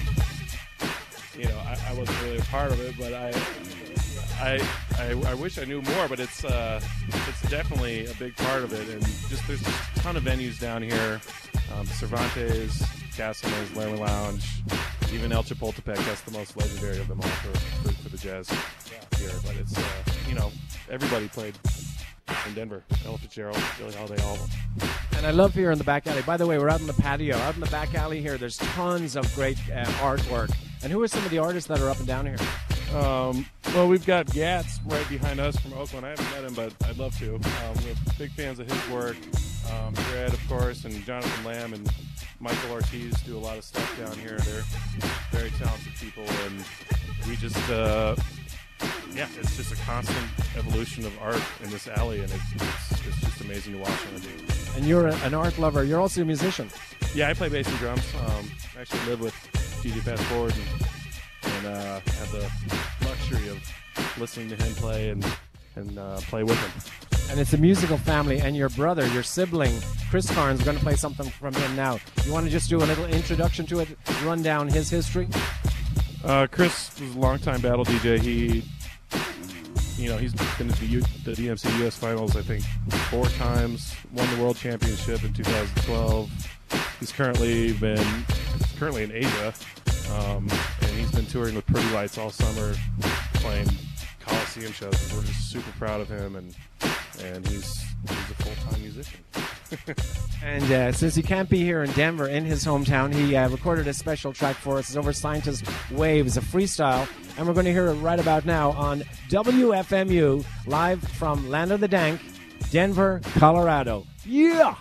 I wasn't really a part of it, but I wish I knew more. But it's definitely a big part of it, and there's just a ton of venues down here. Cervantes, Castleman's, Laramie Lounge, even El Chapultepec. That's the most legendary of them all for the jazz here. But it's everybody played in Denver. Ella Fitzgerald, Billie Holiday, all of them. And I love here in the back alley. By the way, we're out in the patio. Out in the back alley here, there's tons of great artwork. And who are some of the artists that are up and down here? Well, we've got Gats right behind us from Oakland. I haven't met him, but I'd love to. We're big fans of his work. Fred, of course, and Jonathan Lamb and Michael Ortiz do a lot of stuff down here. They're very talented people, and we just... it's just a constant evolution of art in this alley, and it's just amazing to watch on the day. And you're an art lover. You're also a musician. Yeah, I play bass and drums. I actually live with DJ Fast Forward and have the luxury of listening to him play and play with him. And it's a musical family, and your brother, your sibling, Chris Carnes, we're going to play something from him now. You want to just do a little introduction to it, run down his history? Chris was a longtime battle DJ. He's been to the DMC US Finals, I think, 4 times. Won the World Championship in 2012. He's currently in Asia, and he's been touring with Pretty Lights all summer, playing Coliseum shows. And we're just super proud of him, and he's a full-time musician. And since he can't be here in Denver, in his hometown, he recorded a special track for us. It's over Scientist Waves, a freestyle, and we're going to hear it right about now on WFMU, live from Land of the Dank, Denver, Colorado. Yeah!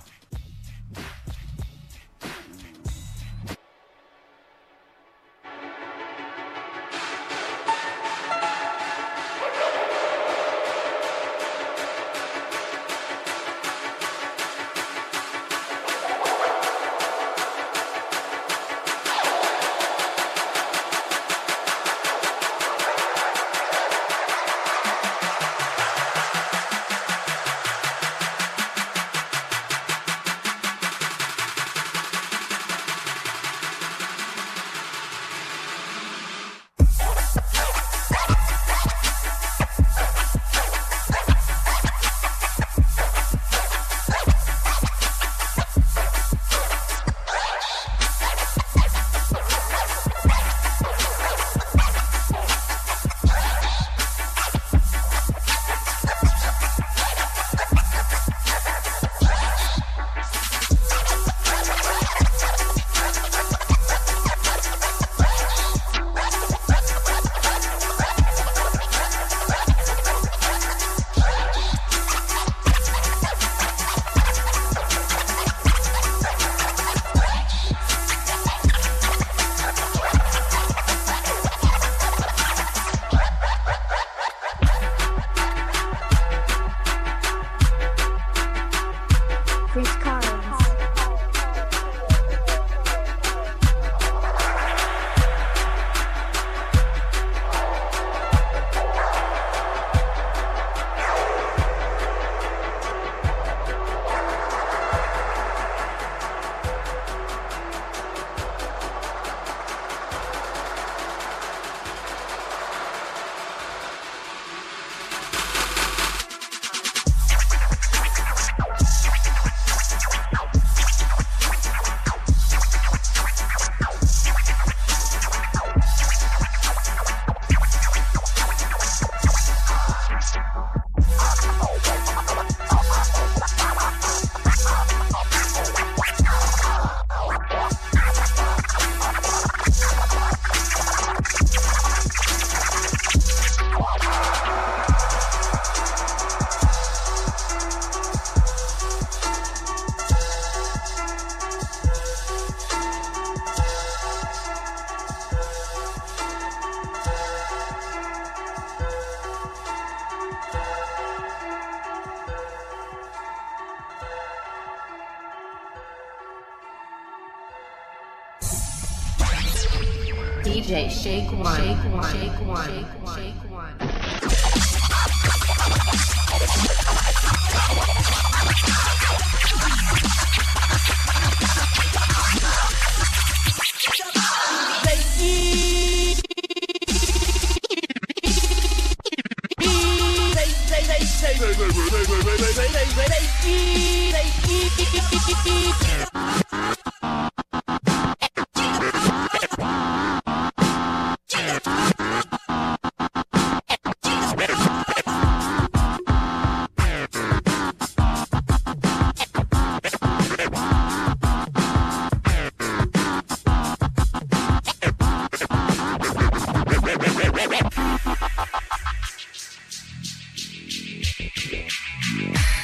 DJ Shake One, Shake One, Shake One, Shake One, Shake One.